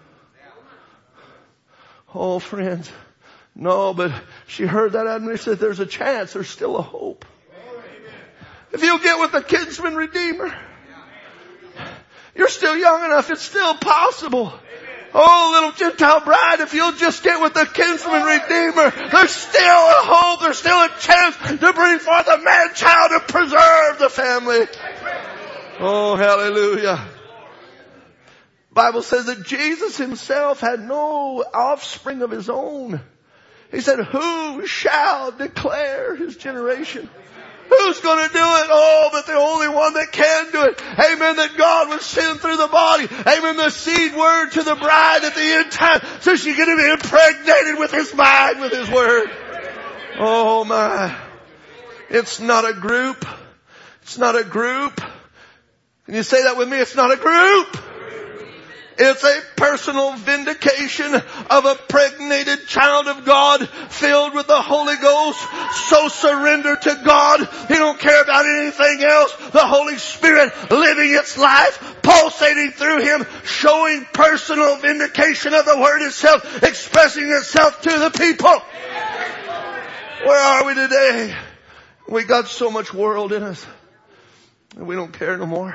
Oh, friends. No, but she heard that admonition that there's a chance. There's still a hope. If you'll get with the kinsman redeemer, you're still young enough. It's still possible. Oh, little Gentile bride, if you'll just get with the kinsman redeemer, there's still a hope, there's still a chance to bring forth a man-child to preserve the family. Oh, hallelujah. Bible says that Jesus himself had no offspring of his own. He said, who shall declare his generation? Who's going to do it? Oh, but the only one that can do it. Amen. That God would send through the body. Amen. The seed word to the bride at the end time. So she's going to be impregnated with his mind, with his word. Oh my. It's not a group. It's not a group. Can you say that with me? It's not a group. It's a personal vindication of a pregnated child of God filled with the Holy Ghost, so surrendered to God. He don't care about anything else. The Holy Spirit living its life, pulsating through him, showing personal vindication of the Word itself, expressing itself to the people. Where are we today? We got so much world in us, and we don't care no more.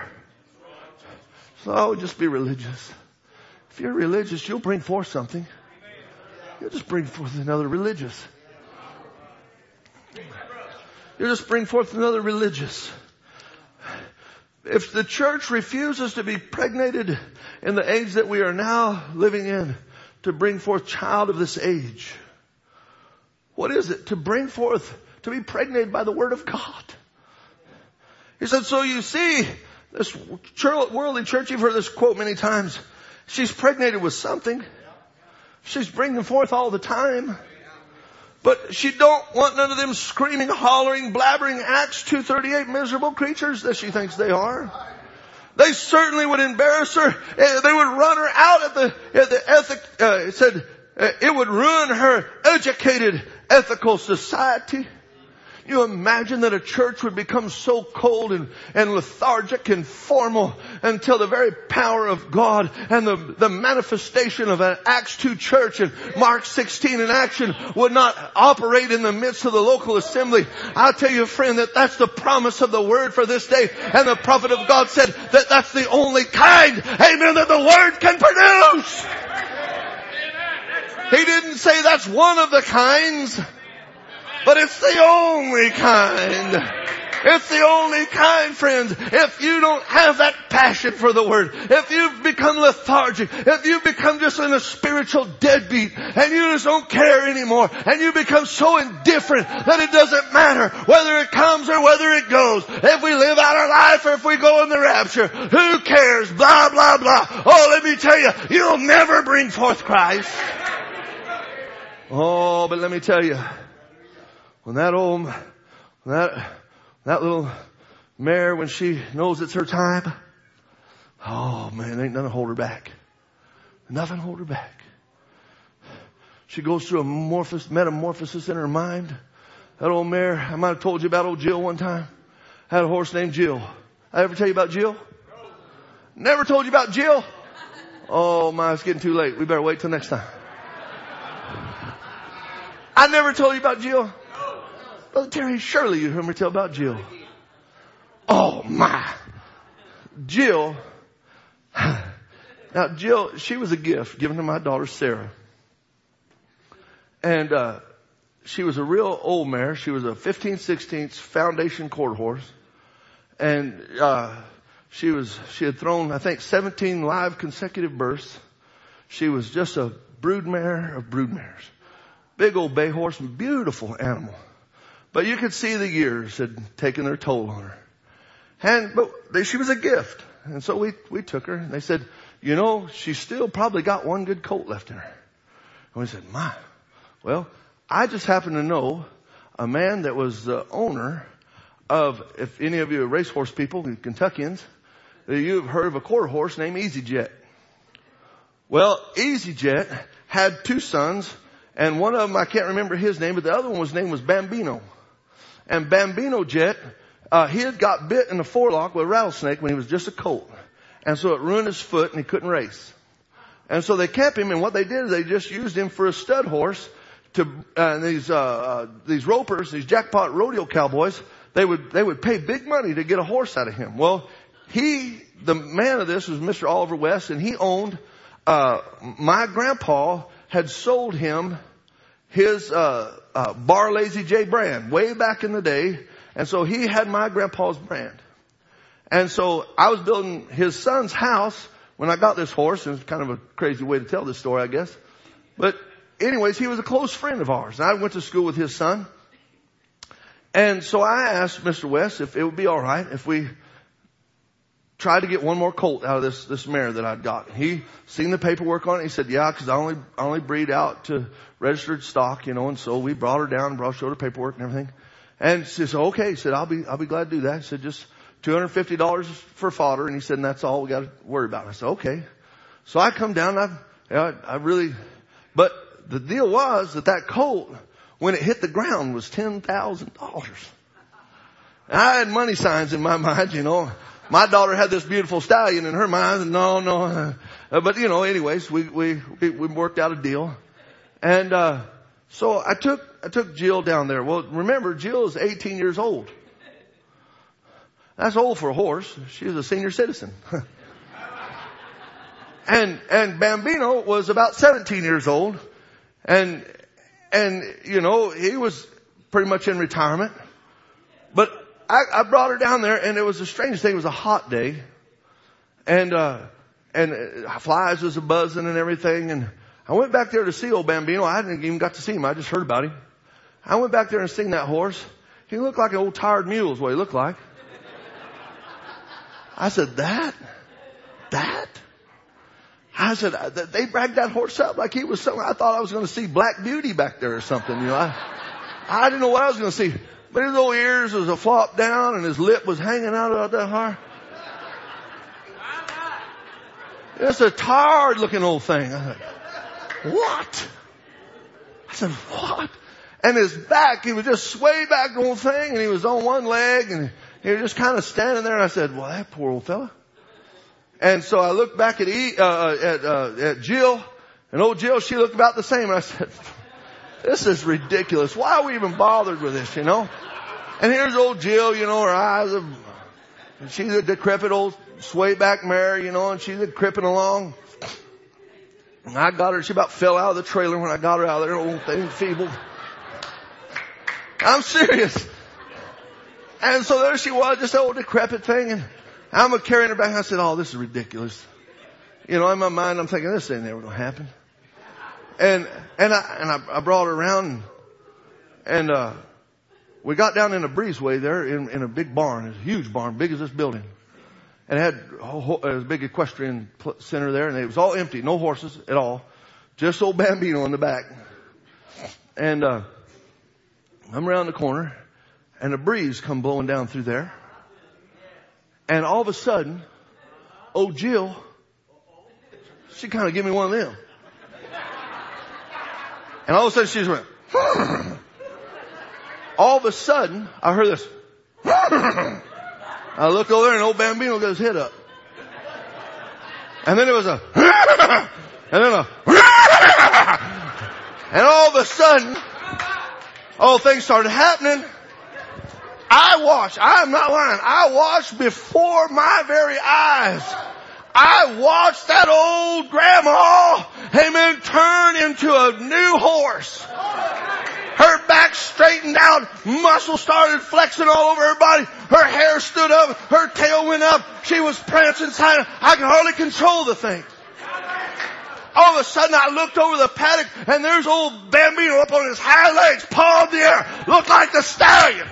So just be religious. If you're religious, you'll bring forth something. You'll just bring forth another religious. You'll just bring forth another religious. If the church refuses to be pregnated in the age that we are now living in, to bring forth child of this age, what is it? To bring forth, to be pregnated by the Word of God. He said, so you see, this worldly church, you've heard this quote many times, she's pregnated with something. She's bringing forth all the time. But she don't want none of them screaming, hollering, blabbering Acts 2:38 miserable creatures that she thinks they are. They certainly would embarrass her. They would run her out at the ethic, it said, it would ruin her educated ethical society. You imagine that a church would become so cold and lethargic and formal until the very power of God and the manifestation of an Acts 2 church and Mark 16 in action would not operate in the midst of the local assembly. I'll tell you, friend, that's the promise of the Word for this day. And the prophet of God said that that's the only kind, amen, that the Word can produce. He didn't say that's one of the kinds. But it's the only kind. It's the only kind, friends. If you don't have that passion for the Word, if you've become lethargic, if you've become just in a spiritual deadbeat, and you just don't care anymore, and you become so indifferent that it doesn't matter whether it comes or whether it goes, if we live out our life or if we go in the rapture, who cares? Blah, blah, blah. Oh, let me tell you, you'll never bring forth Christ. Oh, but let me tell you, when that little mare, when she knows it's her time, oh man, ain't nothing hold her back. Nothing hold her back. She goes through a metamorphosis in her mind. That old mare, I might have told you about old Jill one time. I had a horse named Jill. I ever tell you about Jill? Never told you about Jill? Oh my, it's getting too late. We better wait till next time. I never told you about Jill. Brother Terry, surely you heard me tell about Jill. Oh my. Jill. Now Jill, she was a gift given to my daughter Sarah. And, she was a real old mare. She was a 15/16 foundation quarter horse. And, she had thrown, I think, 17 live consecutive births. She was just a brood mare of brood mares. Big old bay horse, beautiful animal. But you could see the years had taken their toll on her. But she was a gift. And so we took her and they said, you know, she's still probably got one good colt left in her. And we said, my, well, I just happen to know a man that was the owner of, if any of you are racehorse people, Kentuckians, you've heard of a quarter horse named EasyJet. Well, EasyJet had two sons, and one of them, I can't remember his name, but the other one's name was Bambino. And Bambino Jet, he had got bit in the forelock with a rattlesnake when he was just a colt. And so it ruined his foot and he couldn't race. And so they kept him, and what they did is they just used him for a stud horse to, these ropers, these jackpot rodeo cowboys, they would pay big money to get a horse out of him. Well, the man of this was Mr. Oliver West, and he owned my grandpa had sold him his Bar Lazy J brand way back in the day. And so he had my grandpa's brand. And so I was building his son's house when I got this horse. And it's kind of a crazy way to tell this story, I guess. But anyways, he was a close friend of ours. And I went to school with his son. And so I asked Mr. West if it would be all right if we tried to get one more colt out of this mare that I'd got. He seen the paperwork on it. He said, yeah, because I only breed out to registered stock, and so we brought her down and showed her paperwork and everything. And she said, okay. He said, I'll be glad to do that. He said, just $250 for fodder. And he said, and that's all we got to worry about. And I said, okay. So I come down but the deal was that colt, when it hit the ground, was $10,000. I had money signs in my mind, My daughter had this beautiful stallion in her mind. No. But anyways, we worked out a deal. And, so I took Jill down there. Well, remember, Jill is 18 years old. That's old for a horse. She was a senior citizen. And Bambino was about 17 years old. And he was pretty much in retirement. But I brought her down there, and it was the strangest thing. It was a hot day. And flies was a-buzzing and everything. And I went back there to see old Bambino. I hadn't even got to see him. I just heard about him. I went back there and seen that horse. He looked like an old tired mule is what he looked like. I said, that? I said, they bragged that horse up like he was something. I thought I was going to see Black Beauty back there or something. I didn't know what I was going to see. But his old ears was a flop down and his lip was hanging out of that heart. It's a tired looking old thing. I said, what? I said, what? And his back, he was just sway back the whole thing, and he was on one leg, and he was just kind of standing there, and I said, well, that poor old fella. And so I looked back at Jill, and old Jill, she looked about the same, and I said, this is ridiculous. Why are we even bothered with this, And here's old Jill, her eyes are, she's a decrepit old sway back mare, and she's cripping along. And I got her, she about fell out of the trailer when I got her out of there, old thing, feeble. I'm serious. And so there she was, this old decrepit thing, and I'm carrying her back, and I said, oh, this is ridiculous. In my mind, I'm thinking, this ain't never gonna happen. And I brought her around, and we got down in a breezeway there in a big barn. It's a huge barn, big as this building. And it had a big equestrian center there, and it was all empty, no horses at all. Just old Bambino in the back. And I'm around the corner, and a breeze come blowing down through there. And all of a sudden, old Jill, she kind of gave me one of them. And all of a sudden she just went, all of a sudden, I heard this. I looked over there and old Bambino got his head up. And then it was a, and then a, and all of a sudden, things started happening. I'm not lying, I watched before my very eyes. I watched that old grandma, amen, turn into a new horse. Her back straightened out, muscles started flexing all over her body, her hair stood up, her tail went up, she was prancing, I could hardly control the thing. All of a sudden I looked over the paddock and there's old Bambino up on his hind legs, paw in the air, looked like the stallion.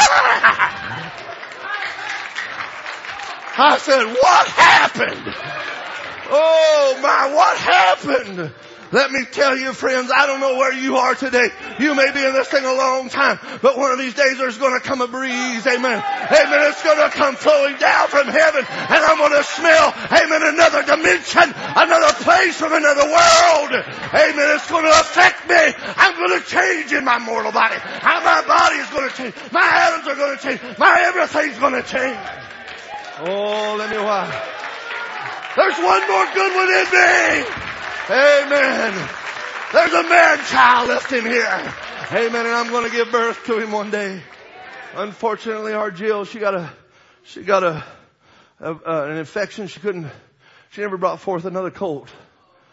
I said, what happened? Oh my, what happened? Let me tell you, friends, I don't know where you are today. You may be in this thing a long time, but one of these days there's going to come a breeze. Amen. Amen. It's going to come flowing down from heaven, and I'm going to smell, amen, another dimension, another place from another world. Amen. It's going to affect me. I'm going to change in my mortal body. My body is going to change. My atoms are going to change. My everything's going to change. Oh, let me watch. There's one more good one in me. Amen. There's a man-child left in here. Amen. And I'm going to give birth to him one day. Unfortunately, our Jill, she got an infection. She never brought forth another colt.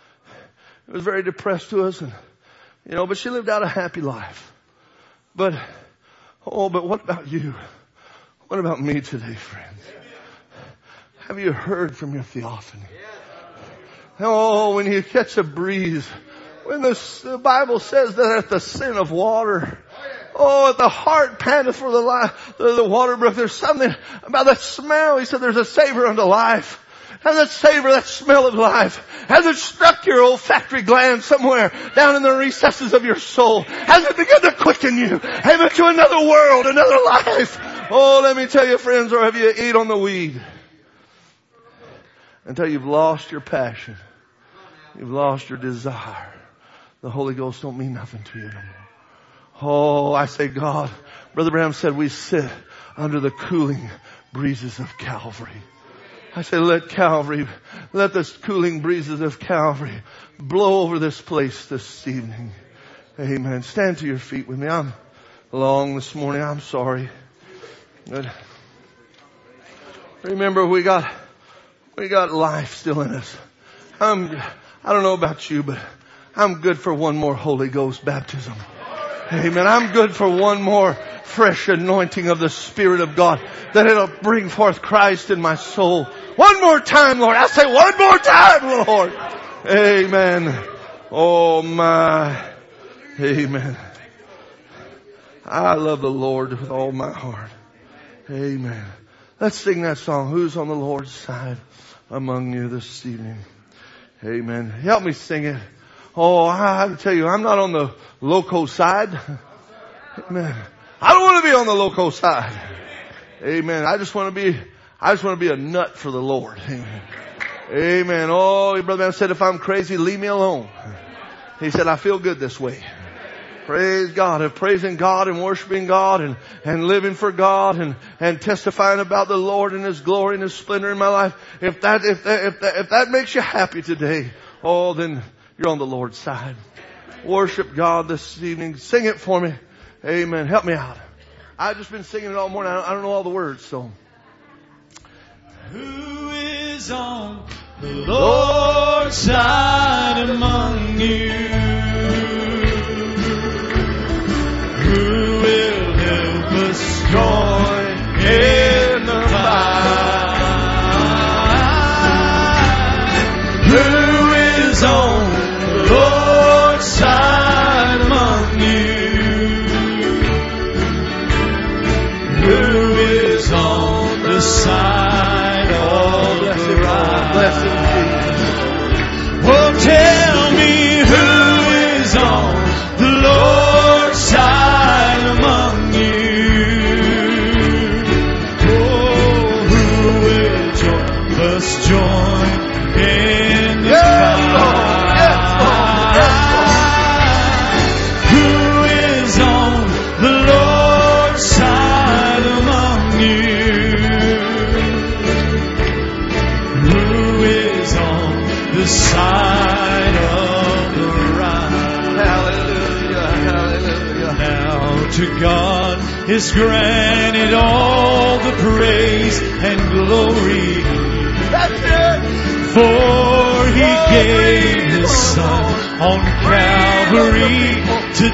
was very depressed to us, and but she lived out a happy life. But what about you? What about me today, friends? Have you heard from your theophany? Oh, when you catch a breeze, when the Bible says that at the sin of water, oh, at the heart panteth for the water brook. There's something about that smell. He said there's a savor unto life. Has that savor, that smell of life, has it struck your olfactory gland somewhere down in the recesses of your soul? Has it begun to quicken you? Amen, to another world, another life? Oh, let me tell you, friends, or have you eat on the weed until you've lost your passion? You've lost your desire. The Holy Ghost don't mean nothing to you anymore. Oh, I say, God, Brother Branham said we sit under the cooling breezes of Calvary. I say, let the cooling breezes of Calvary blow over this place this evening. Amen. Stand to your feet with me. I'm long this morning. I'm sorry. But remember, we got life still in us. I don't know about you, but I'm good for one more Holy Ghost baptism. Amen. I'm good for one more fresh anointing of the Spirit of God, that it'll bring forth Christ in my soul. One more time, Lord. I say one more time, Lord. Amen. Oh my. Amen. I love the Lord with all my heart. Amen. Let's sing that song. Who's on the Lord's side among you this evening? Amen. Help me sing it. Oh, I have to tell you, I'm not on the loco side. Amen. I don't want to be on the loco side. Amen. I just want to be a nut for the Lord. Amen. Amen. Oh, Brother Man said, if I'm crazy, leave me alone. He said, I feel good this way. Praise God. Of praising God and worshiping God and living for God and testifying about the Lord and His glory and His splendor in my life. If that makes you happy today, oh, then you're on the Lord's side. Worship God this evening. Sing it for me. Amen. Help me out. I've just been singing it all morning. I don't know all the words, so. Who is on the Lord's side among you? Who will help us join in the fight? Who is on the Lord's side among you? Who is on the side of the right? Bless Him, Jesus. Oh, tell me who is on the Lord's side among you? Oh, who will join us, join in the fight? Who is on the Lord's side among you? Who is on the side of the right? Hallelujah. Hallelujah. Now to God is granted all the praise and glory. That's it. For He gave His Son on Calvary to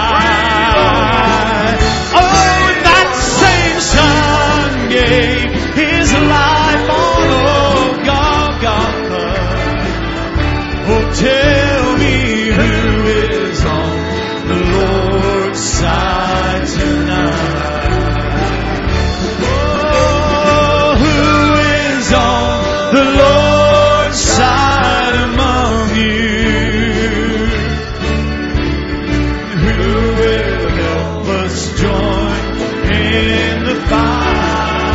die. Oh, and that same Son gave His life on old Golgotha. Oh, tell me who is on the Lord's side tonight. Oh, who is on the Lord's side among you? Who will help us join in the fight?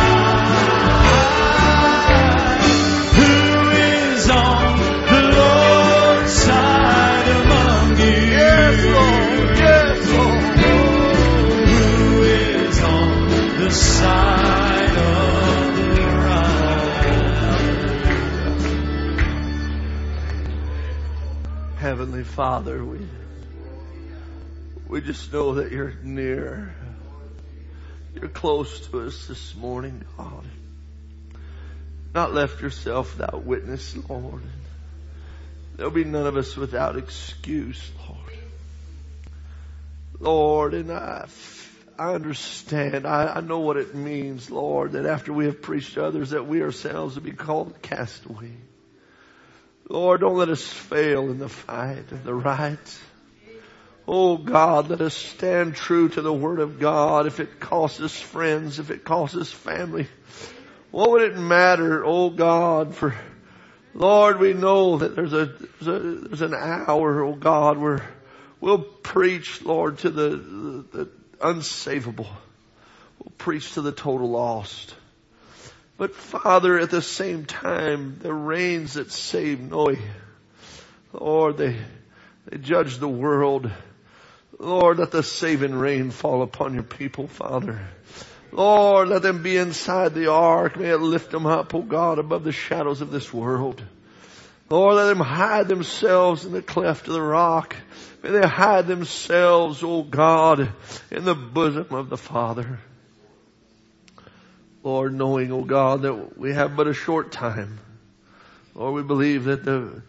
Who is on the Lord's side among you? Yes, Lord. Yes, Lord. Who is on the side of the right? Heavenly Father, we just know that You're near. You're close to us this morning, God. Not left Yourself without witness, Lord. There'll be none of us without excuse, Lord. Lord, and I understand. I know what it means, Lord, that after we have preached to others, that we ourselves will be called castaway. Lord, don't let us fail in the fight of the right. Oh God, let us stand true to the Word of God. If it costs us friends, if it costs us family, what would it matter, oh God, for Lord, we know that there's an hour, oh God, where we'll preach, Lord, to the unsavable. We'll preach to the total lost. But Father, at the same time, the rains that save Noah, Lord, they judge the world. Lord, let the saving rain fall upon your people, Father. Lord, let them be inside the ark. May it lift them up, oh God, above the shadows of this world. Lord, let them hide themselves in the cleft of the rock. May they hide themselves, oh God, in the bosom of the Father. Lord, knowing, oh God, that we have but a short time. Lord, we believe that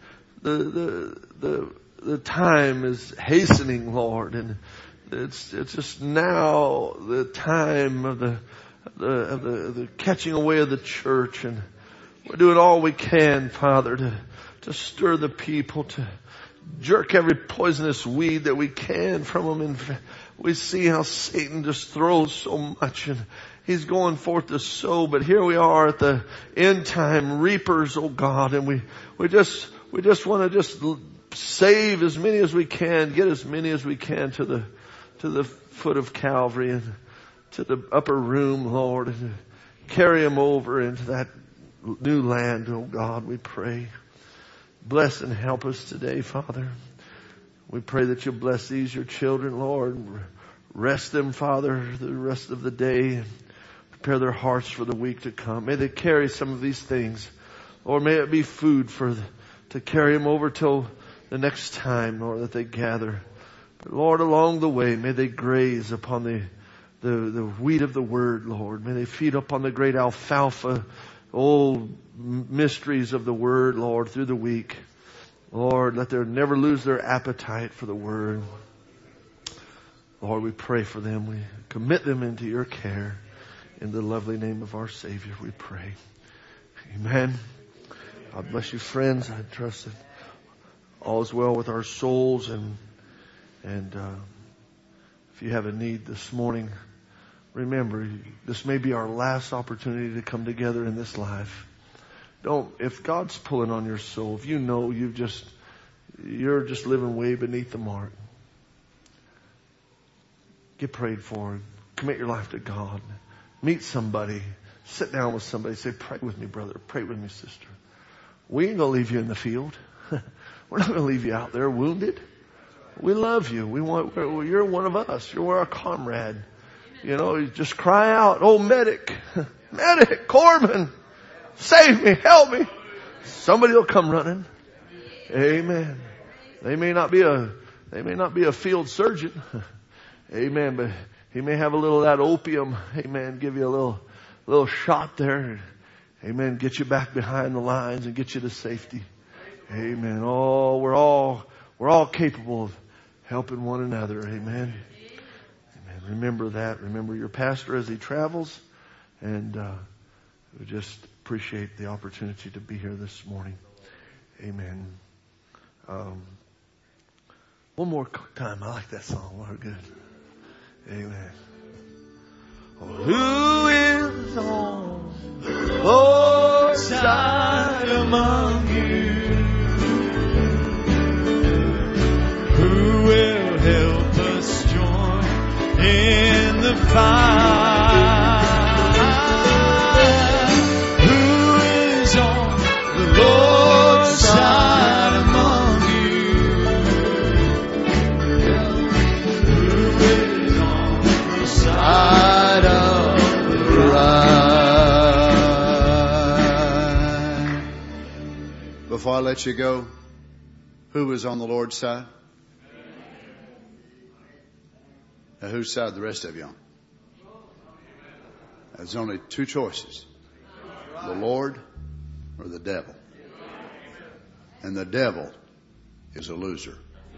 the time is hastening, Lord, and it's just now the time of the catching away of the church, and we're doing all we can, Father, to stir the people, to jerk every poisonous weed that we can from them. And we see how Satan just throws so much, and he's going forth to sow. But here we are at the end time reapers, oh God, and we just want to just save as many as we can, get as many as we can to the foot of Calvary and to the upper room, Lord, and carry them over into that new land, oh God, we pray. Bless and help us today, Father. We pray that you'll bless these, your children, Lord. Rest them, Father, the rest of the day, and prepare their hearts for the week to come. May they carry some of these things, or may it be food to carry them over till the next time, Lord, that they gather. But Lord, along the way, may they graze upon the wheat of the Word, Lord. May they feed upon the great alfalfa, mysteries of the Word, Lord, through the week. Lord, let them never lose their appetite for the Word. Lord, we pray for them. We commit them into your care. In the lovely name of our Savior, we pray. Amen. God bless you, friends. I trust that all is well with our souls, and if you have a need this morning, remember, this may be our last opportunity to come together in this life. If God's pulling on your soul, if you know you're just living way beneath the mark, get prayed for. Commit your life to God. Meet somebody. Sit down with somebody. Say, pray with me, brother. Pray with me, sister. We ain't going to leave you in the field. We're not going to leave you out there wounded. We love you. You're one of us. You're our comrade. You know, just cry out, oh, medic, medic, Corbin, save me, help me. Somebody will come running. Amen. They may not be a field surgeon. Amen. But he may have a little of that opium. Amen. Give you a little shot there. Amen. Get you back behind the lines and get you to safety. Amen. Oh, we're all capable of helping one another. Amen. Amen. Remember that. Remember your pastor as he travels. And we just appreciate the opportunity to be here this morning. Amen. One more time. I like that song. Oh, good. Amen. Oh, who is on the Lord's side among you? Who will help us join in the fight? Who is on the Lord's side among you? Who is on the side of the right? Before I let you go, who is on the Lord's side? Now, whose side the rest of you on? There's only two choices. The Lord or the devil. And the devil is a loser.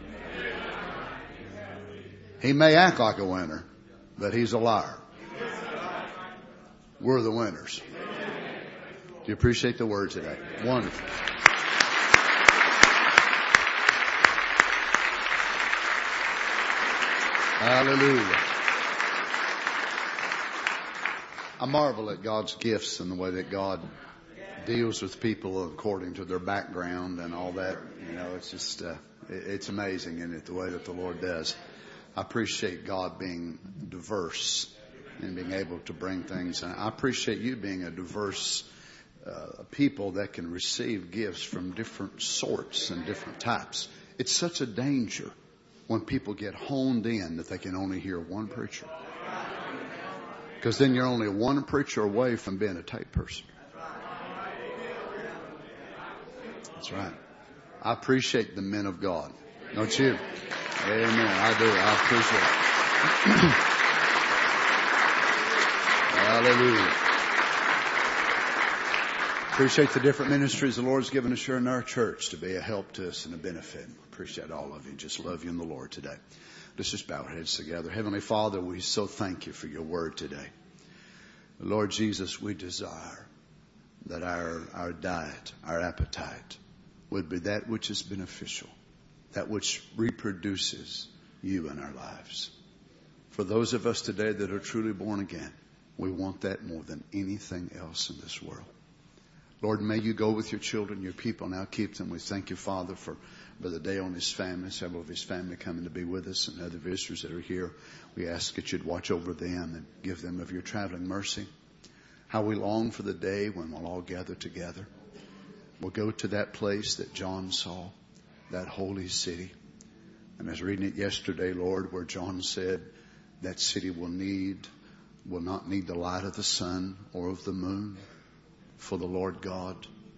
He may act like a winner, but he's a liar. We're the winners. Do you appreciate the word today? Wonderful. Hallelujah. I marvel at God's gifts and the way that God deals with people according to their background and all that. You know, it's just, it's amazing, isn't it, the way that the Lord does. I appreciate God being diverse and being able to bring things. And I appreciate you being a diverse people that can receive gifts from different sorts and different types. It's such a danger when people get honed in that they can only hear one preacher. Because then you're only one preacher away from being a type person. That's right. I appreciate the men of God. Don't you? Amen. I do. I appreciate it. Hallelujah. Appreciate the different ministries the Lord's given us here in our church to be a help to us and a benefit. Appreciate all of you. Just love you in the Lord today. Let's just bow our heads together. Heavenly Father, we so thank you for your word today. Lord Jesus, we desire that our diet, our appetite would be that which is beneficial, that which reproduces you in our lives. For those of us today that are truly born again, we want that more than anything else in this world. Lord, may you go with your children, your people. Now keep them. We thank you, Father, for Brother Dale and his family, several of his family coming to be with us, and other visitors that are here. We ask that you'd watch over them and give them of your traveling mercy. How we long for the day when we'll all gather together. We'll go to that place that John saw, that holy city. And I was reading it yesterday, Lord, where John said that city will not need the light of the sun or of the moon, for the Lord God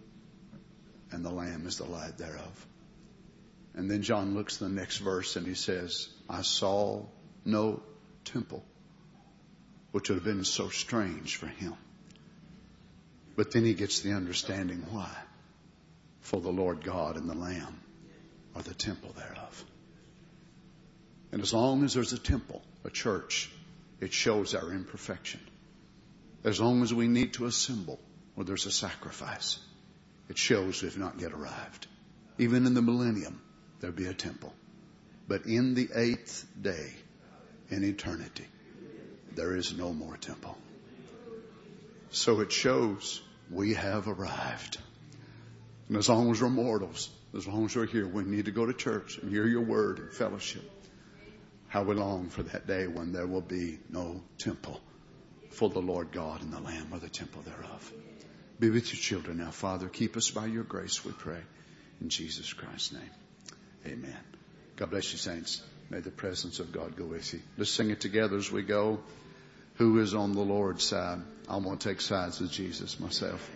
and the Lamb is the light thereof. And then John looks at the next verse and he says, I saw no temple, which would have been so strange for him. But then he gets the understanding why. For the Lord God and the Lamb are the temple thereof. And as long as there's a temple, a church, it shows our imperfection. As long as we need to assemble where there's a sacrifice, it shows we've not yet arrived. Even in the millennium, there'll be a temple. But in the 8th day, in eternity, there is no more temple. So it shows we have arrived. And as long as we're mortals, as long as we're here, we need to go to church and hear your word and fellowship. How we long for that day when there will be no temple, for the Lord God and the Lamb are the temple thereof. Be with your children now, Father. Keep us by your grace, we pray. In Jesus Christ's name. Amen. God bless you, saints. May the presence of God go with you. Let's sing it together as we go. Who is on the Lord's side? I want to take sides with Jesus myself.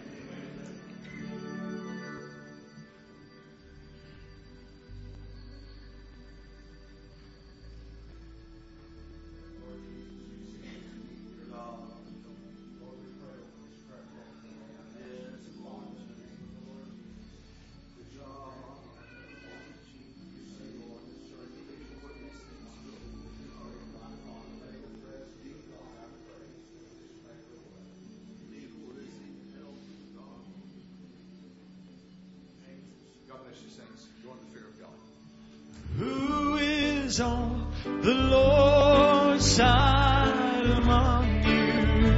Who is on the Lord's side among you?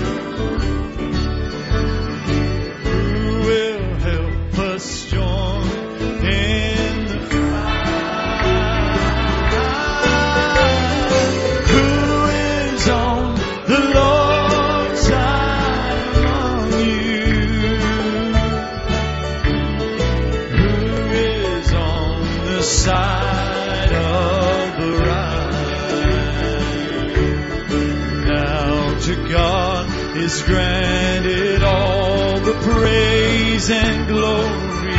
Who will help us storm in the fight? Who is on the Lord's side among you? Who is on the side God is granted all the praise and glory,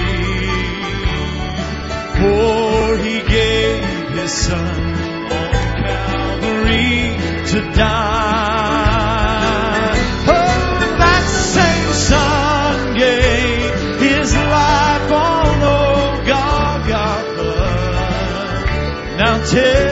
for he gave his son on Calvary to die. Oh, that same son gave his life on old Golgotha. tell